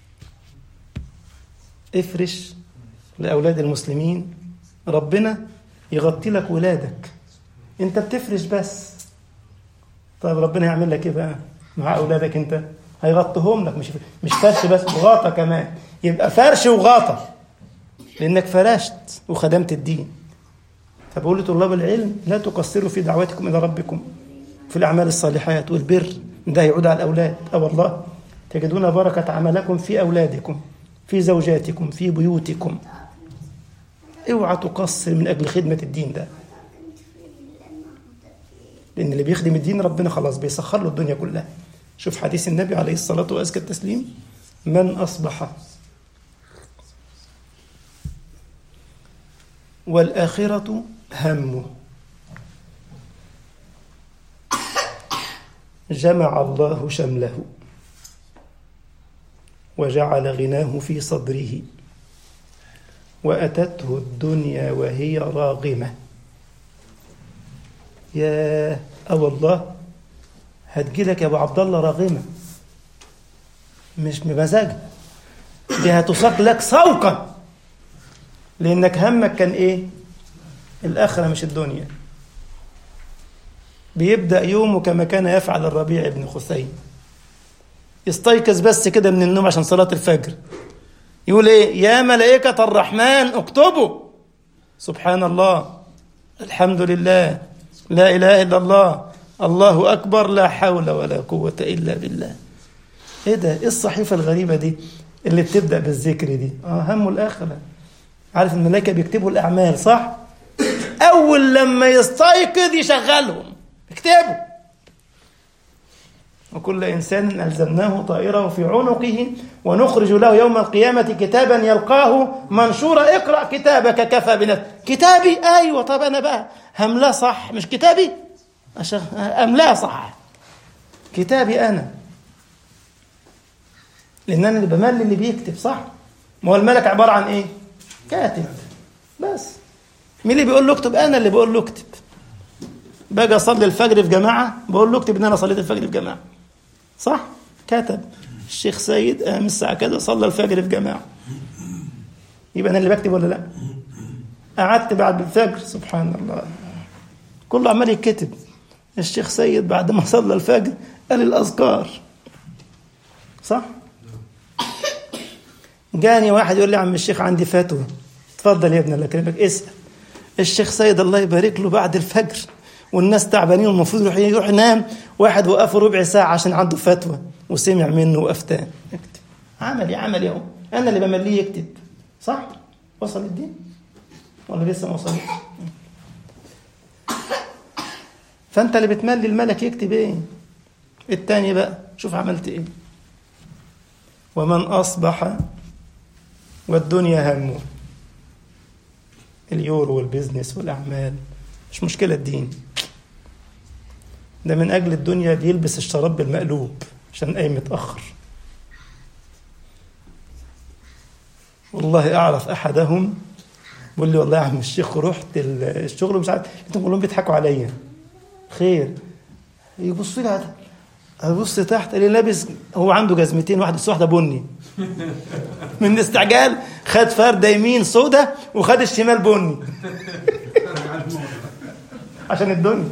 Speaker 1: افرش لأولاد المسلمين ربنا يغطي لك ولادك. انت بتفرش بس، طيب ربنا يعمل لك ايه بقى مع أولادك؟ انت هيغطيهم لك، مش مش فرش بس، وغاطة كمان. يبقى فرش وغاطة لأنك فرشت وخدمت الدين. فبقول لطلاب العلم لا تقصروا في دعواتكم إلى ربكم في الأعمال الصالحات والبر، ده يعود على الأولاد. أه والله تجدون بركة عملكم في أولادكم، في زوجاتكم، في بيوتكم. اوعى تقصر من أجل خدمة الدين ده، لأن اللي بيخدم الدين ربنا خلاص بيسخر له الدنيا كلها. شوف حديث النبي عليه الصلاة وأزكى التسليم: من أصبح والآخرة همه جمع الله شمله وجعل غناه في صدره وأتته الدنيا وهي راغمة. يا أو الله هتجيلك يا أبو عبد الله راغمة، مش بمزاجك، دي هتساق لك سوقا، لأنك همك كان إيه؟ الآخرة مش الدنيا. بيبدأ يومه كما كان يفعل الربيع بن خثيم، يستيقظ بس كده من النوم عشان صلاة الفجر، يقول إيه؟ يا ملائكة الرحمن اكتبوا سبحان الله الحمد لله لا إله إلا الله الله أكبر لا حول ولا قوة إلا بالله. إيه ده؟ إيه الصحيفة الغريبة دي اللي بتبدأ بالذكر دي؟ آه همه الآخرة. عارف الملائكة بيكتبوا الأعمال صح؟ أول لما يستيقظ يشغلهم اكتبوا. وكل إنسان ألزمناه طائره في عنقه ونخرج له يوم القيامة كتابا يلقاه منشورا اقرأ كتابك كفى بنفسك. كتابي؟ أيوة. طب أنا بقى هملا صح مش كتابي، أملا صح كتابي أنا، لأن أنا اللي بمل اللي بيكتب صح. ما هو الملك عبارة عن إيه؟ كاتب بس. مين اللي بيقول له اكتب؟ أنا اللي بقول له اكتب. باجي أصلي الفجر في جماعة بقول له اكتب إن أنا صليت الفجر في جماعة صح؟ كتب الشيخ سيد قام الساعة كذا صلى الفجر في جماعة، يبقى أنا اللي بكتب ولا لا؟ قعدت بعد الفجر سبحان الله كله عمال يكتب. الشيخ سيد بعد ما صلى الفجر قال الأذكار صح؟ جاني واحد يقول لي عم الشيخ عندي فتوى. اتفضل يا ابني الله يكرمك اسأل. الشيخ سيد الله يبارك له بعد الفجر والناس تعبانين والمفروض يروح يروح ينام، واحد وقفه ربع ساعة عشان عنده فتوى وسمع منه وأفتاه. اكتب عملي عملي اهو، أنا اللي بمليه يكتب صح؟ وصل الدين ولا لسه ما وصلش؟ فأنت اللي بتملي الملك يكتب ايه؟ التاني بقى شوف عملت ايه. ومن أصبح والدنيا همه، اليورو والبزنس والأعمال مش مشكلة الدين ده، من أجل الدنيا بيلبس الشراب بالمقلوب عشان قايم متأخر. والله أعرف أحدهم بيقول لي والله يا عم الشيخ رحت الشغل مش عارف، انتم كلهم بيضحكوا عليا خير. يبص لي هذا ابص تحت قال لي لابس، هو عنده جزمتين واحده بس واحده بني من الاستعجال خد فرده يمين سودة وخد الشمال بني عشان الدنيا.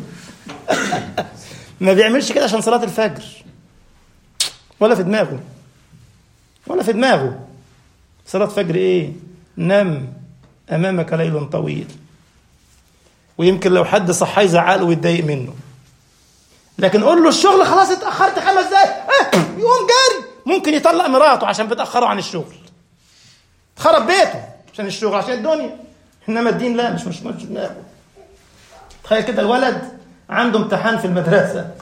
Speaker 1: ما بيعملش كده عشان صلاة الفجر ولا في دماغه ولا في دماغه. صلاة فجر ايه؟ نم امامك ليل طويل، ويمكن لو حد صحى يزعله ويتضايق منه، لكن قول له الشغل خلاص اتأخرت خمس دقايق اه يقوم جاري. ممكن يطلق مراته عشان بتأخروا عن الشغل، خرب بيته عشان الشغل عشان الدنيا. انما الدين لا، مش مش مش دماغه. تخيل كده الولد عنده امتحان في المدرسة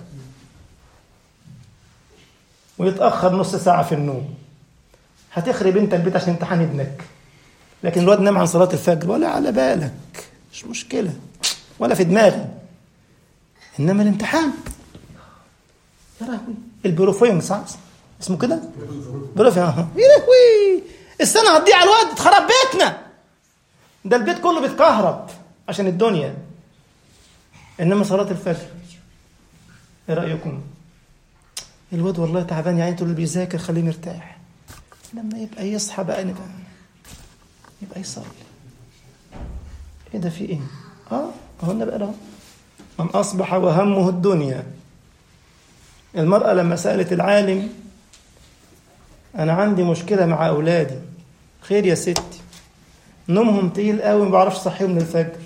Speaker 1: ويتأخر نص ساعة في النوم، هتخرب انت البيت عشان امتحان ابنك، لكن الواد نام عن صلاة الفجر ولا على بالك، مش مشكلة ولا في دماغي. إنما الامتحان يا لهوي، البروفينج صح اسمه كده؟ بروفينج يا لهوي، السنة هتضيع على الواد، اتخرب بيتنا. ده البيت كله بيتكهرب عشان الدنيا. إنما صلاة الفجر ايه رأيكم؟ الواد والله تعبان يعني، انتوا اللي بيذاكر خليه مرتاح، لما يبقى يصحى بقى نبقى يبقى يصلي. ايه ده في ايه؟ اه قلنا بقى له من اصبح وهمه الدنيا. المرأة لما سألت العالم انا عندي مشكلة مع اولادي، خير يا ستي؟ نومهم تقيل قوي ما بعرفش اصحيهم من الفجر.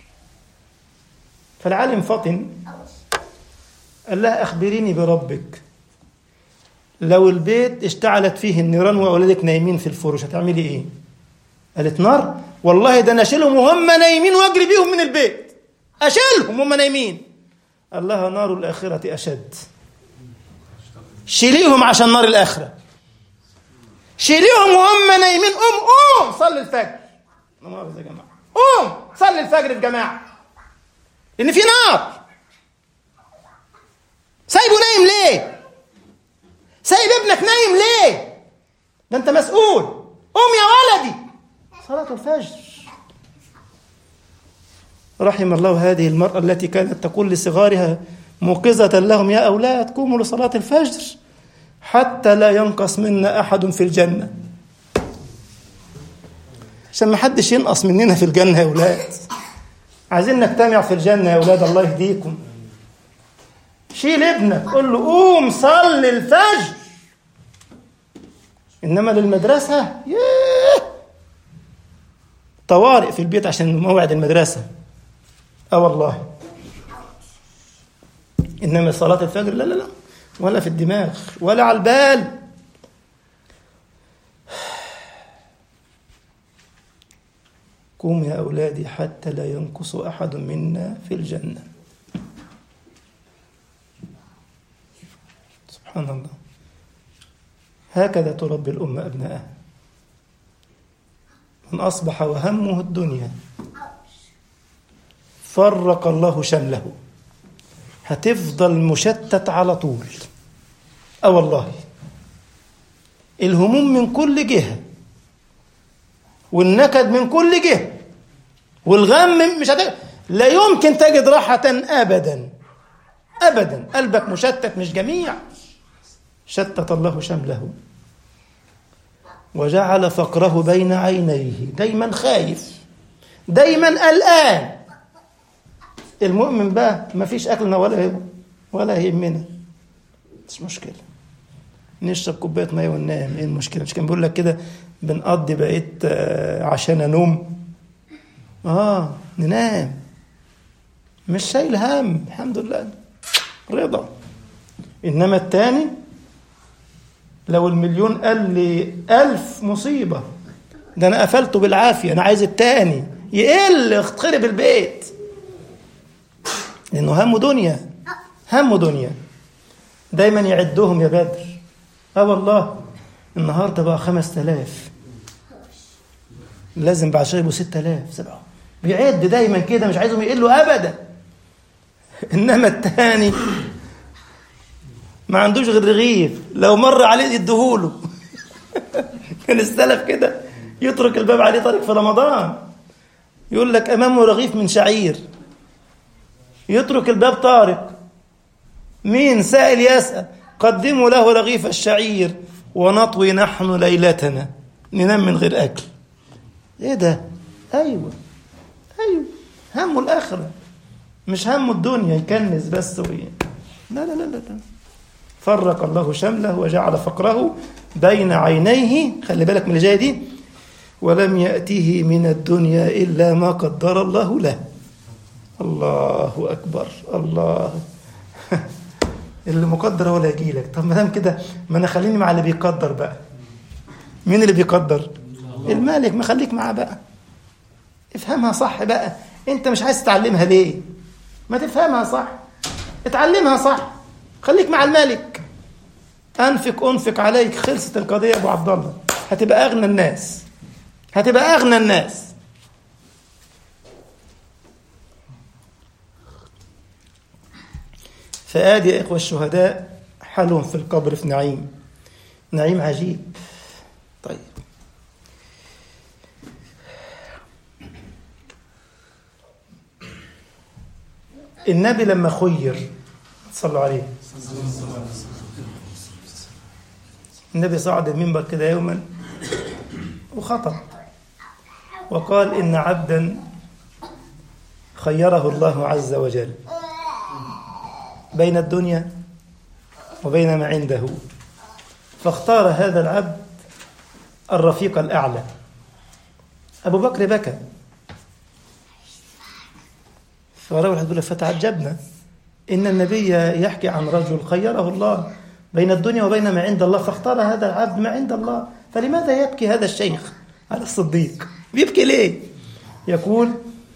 Speaker 1: فالعالم فطن قال لها اخبريني بربك، لو البيت اشتعلت فيه النيران واولادك نايمين في الفرش هتعملي ايه؟ قالت نار، والله ده انا اشيلهم وهم نايمين واجري بيهم من البيت، اشيلهم وهم نايمين. قال لها نار الاخره اشد، شيليهم عشان نار الاخره، شيليهم وهم نايمين. قوم قوم صلي الفجر، يا جماعه قوم صلي الفجر في جماعه، لان في نار. سايبه نايم ابنك نايم ليه؟ ده انت مسؤول، قوم يا ولدي، صلاة الفجر. رحم الله هذه المرأة التي كانت تقول لصغارها موقظة لهم: يا أولاد قوموا لصلاة الفجر حتى لا ينقص منا أحد في الجنة. عشان ما حدش ينقص مننا في الجنة يا أولاد. عايزين نجتمع في الجنة يا أولاد، الله يهديكم. شيل ابنك قول له قوم صلي الفجر. إنما للمدرسة ياه طوارئ في البيت عشان موعد المدرسة. اه والله. إنما صلاة الفجر لا لا لا، ولا في الدماغ ولا على البال. قوم يا أولادي حتى لا ينقص أحد منا في الجنة. سبحان الله. هكذا تربي الأمة أبنائها. من أصبح وهمه الدنيا فرق الله شمله، هتفضل مشتت على طول. أه والله، الهموم من كل جهة، والنكد من كل جهة، والغم مش هتجد. لا يمكن تجد راحة أبدا أبدا. قلبك مشتت مش جميع. شتت الله شمله وجعل فقره بين عينيه، دايما خايف، دايما قلقان. المؤمن بقى ما فيش أكلنا ولا ولا يهمنا، مش مشكلة، نشرب كوباية مية وننام. ايه المشكلة؟ مش كان بيقول لك كده بنقضي بقيت عشان نوم؟ اه ننام، مش شايل هم، الحمد لله، رضا. انما التاني لو المليون قال لي ألف مصيبة، ده انا قفلته بالعافية، انا عايز التاني يقل يخرب البيت، لانه همه دنيا، همه دنيا. دايما يعدهم يا بدر. اه والله، النهارده بقى خمس تلاف، لازم بعد شويه يبقوا ست تلاف سبعه، بيعد دايما كده، مش عايزهم يقلوا ابدا. انما التاني ما عندوش غير رغيف، لو مر عليه يديهوله. كان السلف كده يترك الباب عليه طريق في رمضان، يقول لك امامه رغيف من شعير، يترك الباب طارق، مين سائل يسأل، قدموا له رغيف الشعير ونطوي نحن ليلتنا، ننام من غير أكل. إيه ده؟ أيوة أيوة، همه الآخرة، مش همه الدنيا يكنز بس وي. لا لا لا لا، فرق الله شمله وجعل فقره بين عينيه. خلي بالك من اللي جاي دي: ولم يأته من الدنيا إلا ما قدر الله له. الله أكبر، الله. اللي مقدر هو اللي هيجي لك. طب ما دام كده، ما انا خليني مع اللي بيقدر بقى. مين اللي بيقدر؟ المالك. ما خليك معاه بقى، افهمها صح بقى. انت مش عايز تتعلمها ليه؟ ما تفهمها صح، اتعلمها صح، خليك مع المالك. انفق انفق عليك، خلصت القضية يا ابو عبد الله، هتبقى اغنى الناس، هتبقى اغنى الناس. فآدي يا إخوة الشهداء حالهم في القبر في نعيم، نعيم عجيب. طيب، النبي لما خير، صلوا عليه، النبي صعد المنبر كده يوما وخطب وقال: إن عبدا خيره الله عز وجل بين الدنيا وبين ما عنده، فاختار هذا العبد الرفيق الأعلى. أبو بكر بكى، فراوي يقول: فتعجبنا إن النبي يحكي عن رجل خيره الله بين الدنيا وبين ما عند الله، فاختار هذا العبد ما عند الله، فلماذا يبكي هذا الشيخ على الصديق؟ بيبكي ليه؟ يقول: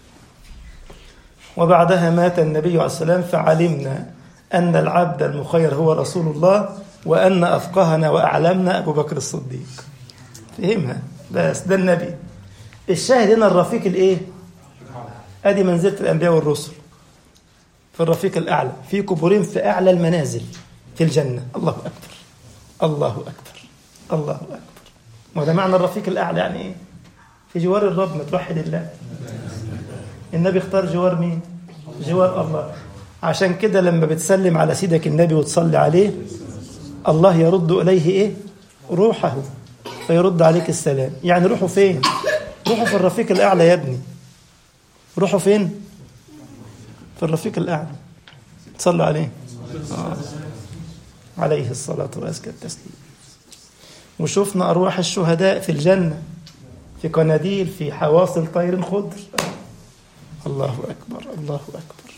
Speaker 1: وبعدها مات النبي عليه السلام، فعلمنا أن العبد المخير هو رسول الله، وأن أفقهنا وأعلمنا أبو بكر الصديق. فهمها بس، ده النبي. الشاهد هنا الرفيق الإيه؟ أدي منزلة الأنبياء والرسل في الرفيق الأعلى، في قبورين في أعلى المنازل في الجنة. الله أكبر. الله أكبر الله أكبر. وده معنى الرفيق الأعلى، يعني إيه؟ في جوار الرب، ما توحد الله. النبي اختار جوار مين؟ جوار الله. عشان كده لما بتسلم على سيدك النبي وتصلي عليه، الله يرد إليه إيه؟ روحه، فيرد عليك السلام. يعني روحه فين؟ روحه في الرفيق الأعلى يا ابني. روحه فين؟ في الرفيق الأعلى. تصلوا عليه آه. عليه الصلاة وأزكى التسليم. وشوفنا أرواح الشهداء في الجنة في قناديل في حواصل طير خضر. الله أكبر الله أكبر.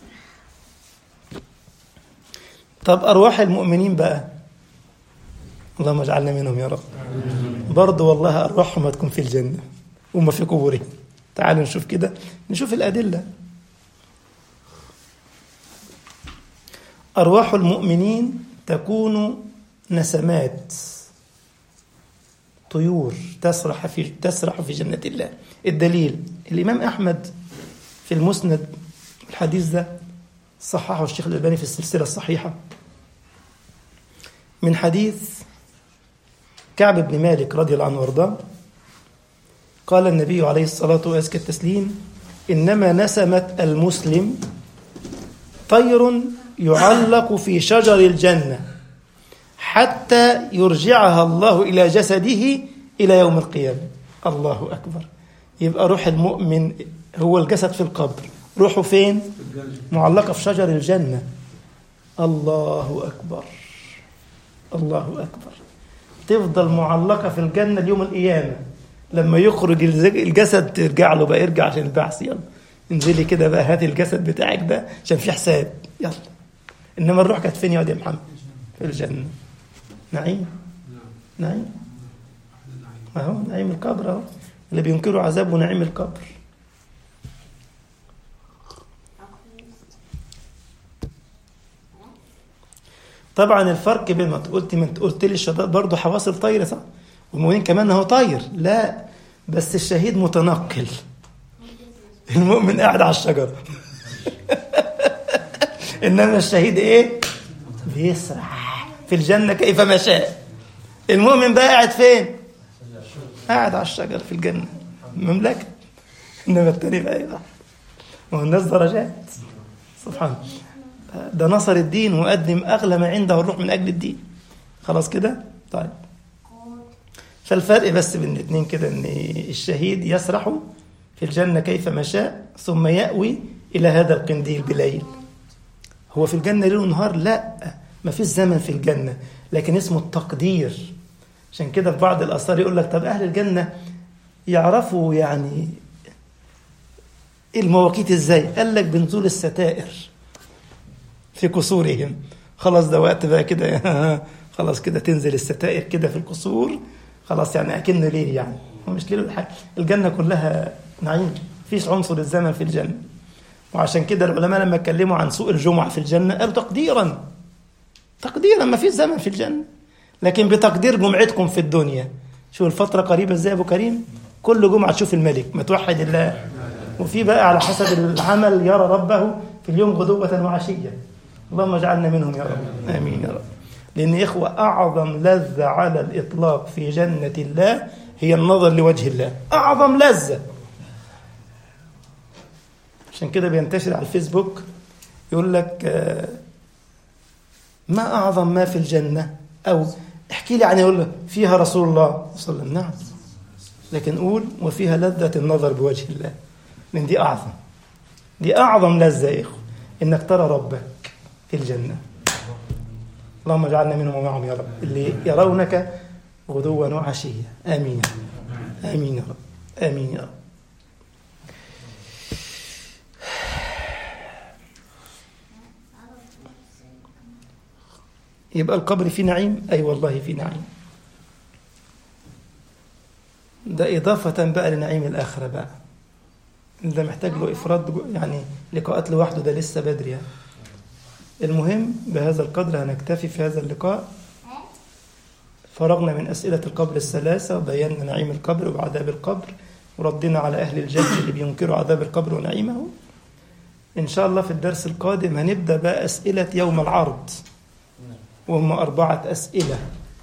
Speaker 1: طب أرواح المؤمنين بقى، اللهم اجعلنا منهم يا رب. برضو والله أرواحهم هتكون في الجنة وما في قبورهم. تعالوا نشوف كده، نشوف الأدلة. أرواح المؤمنين تكون نسمات، طيور تسرح في تسرح في جنة الله. الدليل الإمام أحمد في المسند، الحديث ده صححه الشيخ الألباني في السلسلة الصحيحة، من حديث كعب بن مالك رضي الله عنه وارضاه، قال النبي عليه الصلاة وأزكى التسليم: إنما نسمة المسلم طير يعلق في شجر الجنة حتى يرجعها الله إلى جسده إلى يوم القيامة. الله أكبر. يبقى روح المؤمن هو الجسد في القبر، روحه فين؟ معلقة في شجر الجنة. الله أكبر الله أكبر. تفضل معلقة في الجنة اليوم القيامة، لما يخرج الجسد ترجع له بقى، يرجع عشان البعث. يلا انزلي كده بقى، هاتي الجسد بتاعك ده عشان في حساب. يلا. إنما الروح كانت فين يا واد يا محمد؟ في الجنة. نعيم نعيم اهو نعيم القبر اهو، اللي بينكروا عذاب ونعيم القبر. طبعا الفرق بين ما قلت ما قلت لي الشهداء برضه حواصل طايره صح، والمؤمنين كمان هو طاير. لا بس الشهيد متنقل، المؤمن قاعد على الشجره انما الشهيد ايه؟ بيسرح في الجنة كيفما شاء. المؤمن بقى قاعد فين؟ قاعد على الشجر في الجنة مملكة. إنما التاني بقى إيه؟ والناس درجات. سبحان ده نصر الدين وقدم أغلى ما عنده الروح من أجل الدين. خلاص كده؟ طيب. فالفرق بس بين الاثنين كده، إن الشهيد يسرح في الجنة كيفما شاء ثم يأوي إلى هذا القنديل بليل. هو في الجنة ليل ونهار؟ لا، ما فيش زمن في الجنة، لكن اسمه التقدير. عشان كده في بعض الآثار يقول لك طب أهل الجنة يعرفوا يعني المواقيت إزاي؟ قال لك بنزول الستائر في قصورهم. خلاص ده وقت بقى كده خلاص كده تنزل الستائر كده في القصور، خلاص يعني أكن ليل، يعني هو مش ليل الحاجة. الجنة كلها نعيم، فيش عنصر الزمن في الجنة. وعشان كده العلماء لما اتكلموا عن سوء الجمعة في الجنة قالوا تقديرا تقديرا ما فيش زمن في الجنة، لكن بتقدير جمعتكم في الدنيا. شوف الفترة قريبة ازاي يا ابو كريم، كل جمعة تشوف الملك ما توحد الله. وفي بقى على حسب العمل يرى ربه في اليوم غدوة وعشية. اللهم اجعلنا منهم يا رب، آمين يا رب. لأن يا إخوة أعظم لذة على الإطلاق في جنة الله هي النظر لوجه الله، أعظم لذة. عشان كده بينتشر على الفيسبوك يقول لك ما أعظم ما في الجنة، أو احكي لي عن، يقول لك فيها رسول الله صلى الله عليه وسلم. نعم، لكن قول وفيها لذة النظر بوجه الله، من دي أعظم دي أعظم لذة يا إخوة، إنك ترى ربك في الجنة. اللهم اجعلنا منهم ومعهم يا رب، اللي يرونك غدوا وعشية. آمين آمين يا رب، آمين يا رب. يبقى القبر فيه نعيم؟ أي والله فيه نعيم. ده إضافة بقى لنعيم الآخرة بقى، ده محتاج له إفراد يعني لقاءات لوحده، ده لسه بدري يعني. المهم بهذا القدر هنكتفي في هذا اللقاء. فرغنا من أسئلة القبر الثلاثة، وبينا نعيم القبر وعذاب القبر، وردنا على أهل الجهل اللي بينكروا عذاب القبر ونعيمه. إن شاء الله في الدرس القادم هنبدأ بقى أسئلة يوم العرض، وهم أربعة أسئلة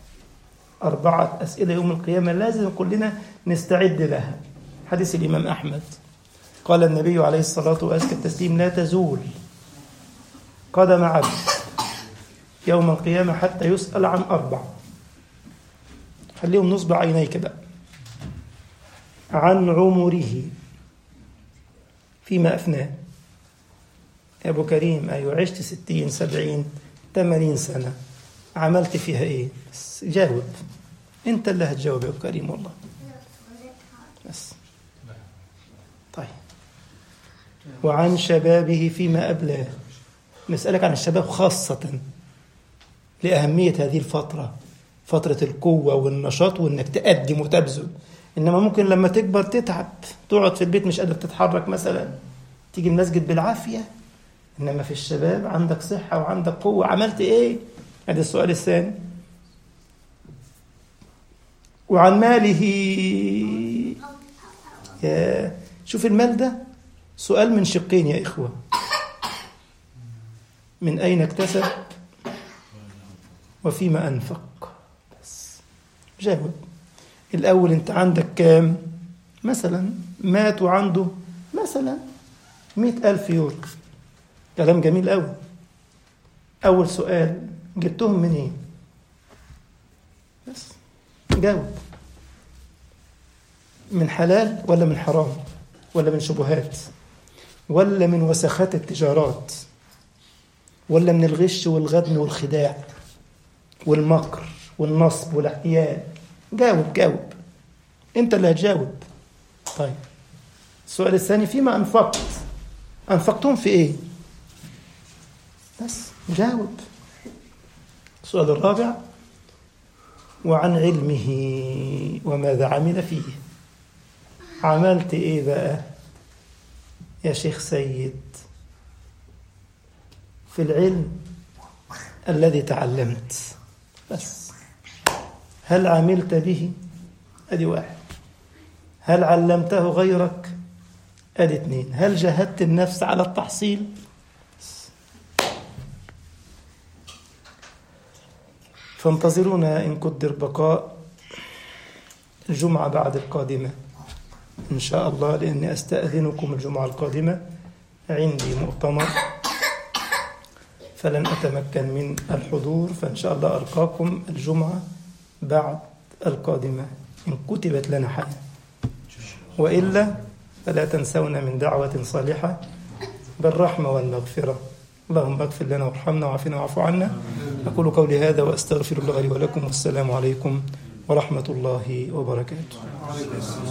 Speaker 1: أربعة أسئلة يوم القيامة لازم كلنا نستعد لها. حديث الإمام أحمد قال النبي عليه الصلاة وأزكى التسليم: لا تزول قدم عبد يوم القيامة حتى يسأل عن أربع. خليهم نصب عينيك بقى. عن عمره فيما أفناه. يا أبو كريم، أيوة عشت ستين سبعين ثمانين سنة، عملت فيها إيه؟ بس جاوب، أنت اللي هتجاوب يا أبو كريم والله. بس طيب. وعن شبابه فيما أبلاه. نسألك عن الشباب خاصة لأهمية هذه الفترة، فترة القوة والنشاط وإنك تقدم وتبذل. إنما ممكن لما تكبر تتعب، تقعد في البيت مش قادر تتحرك مثلا، تيجي المسجد بالعافية. إنما في الشباب عندك صحة وعندك قوة، عملت إيه؟ هذا السؤال الثاني. وعن ماله. يا شوف المال ده سؤال من شقين يا إخوة. من أين اكتسب وفيما أنفق. بس جاوب الأول. أنت عندك كام؟ مثلا مات وعنده مثلا مئة ألف يورو. كلام جميل أوي. أول سؤال، جبتهم منين؟ بس جاوب. من حلال ولا من حرام ولا من شبهات ولا من وسخات التجارات ولا من الغش والغدن والخداع والمكر والنصب والاحتيال؟ جاوب جاوب، انت اللي هتجاوب. طيب السؤال الثاني، فيما أنفقت. أنفقتهم في ايه؟ بس جاوب. السؤال الرابع، وعن علمه وماذا عمل فيه. عملت ايه بقى يا شيخ سيد في العلم الذي تعلمت؟ بس هل عملت به؟ ادي واحد. هل علمته غيرك؟ ادي اثنين. هل جاهدت النفس على التحصيل؟ فانتظرونا إن قدر بقاء الجمعة بعد القادمة إن شاء الله، لأني أستأذنكم الجمعة القادمة عندي مؤتمر فلن أتمكن من الحضور، فإن شاء الله ألقاكم الجمعة بعد القادمة إن كتبت لنا حياة، وإلا فلا تنسونا من دعوة صالحة بالرحمة والمغفرة. اللهم اغفر لنا وارحمنا وعافنا واعف عنا. أقول قولي هذا وأستغفر الله لي ولكم، والسلام عليكم ورحمة الله وبركاته.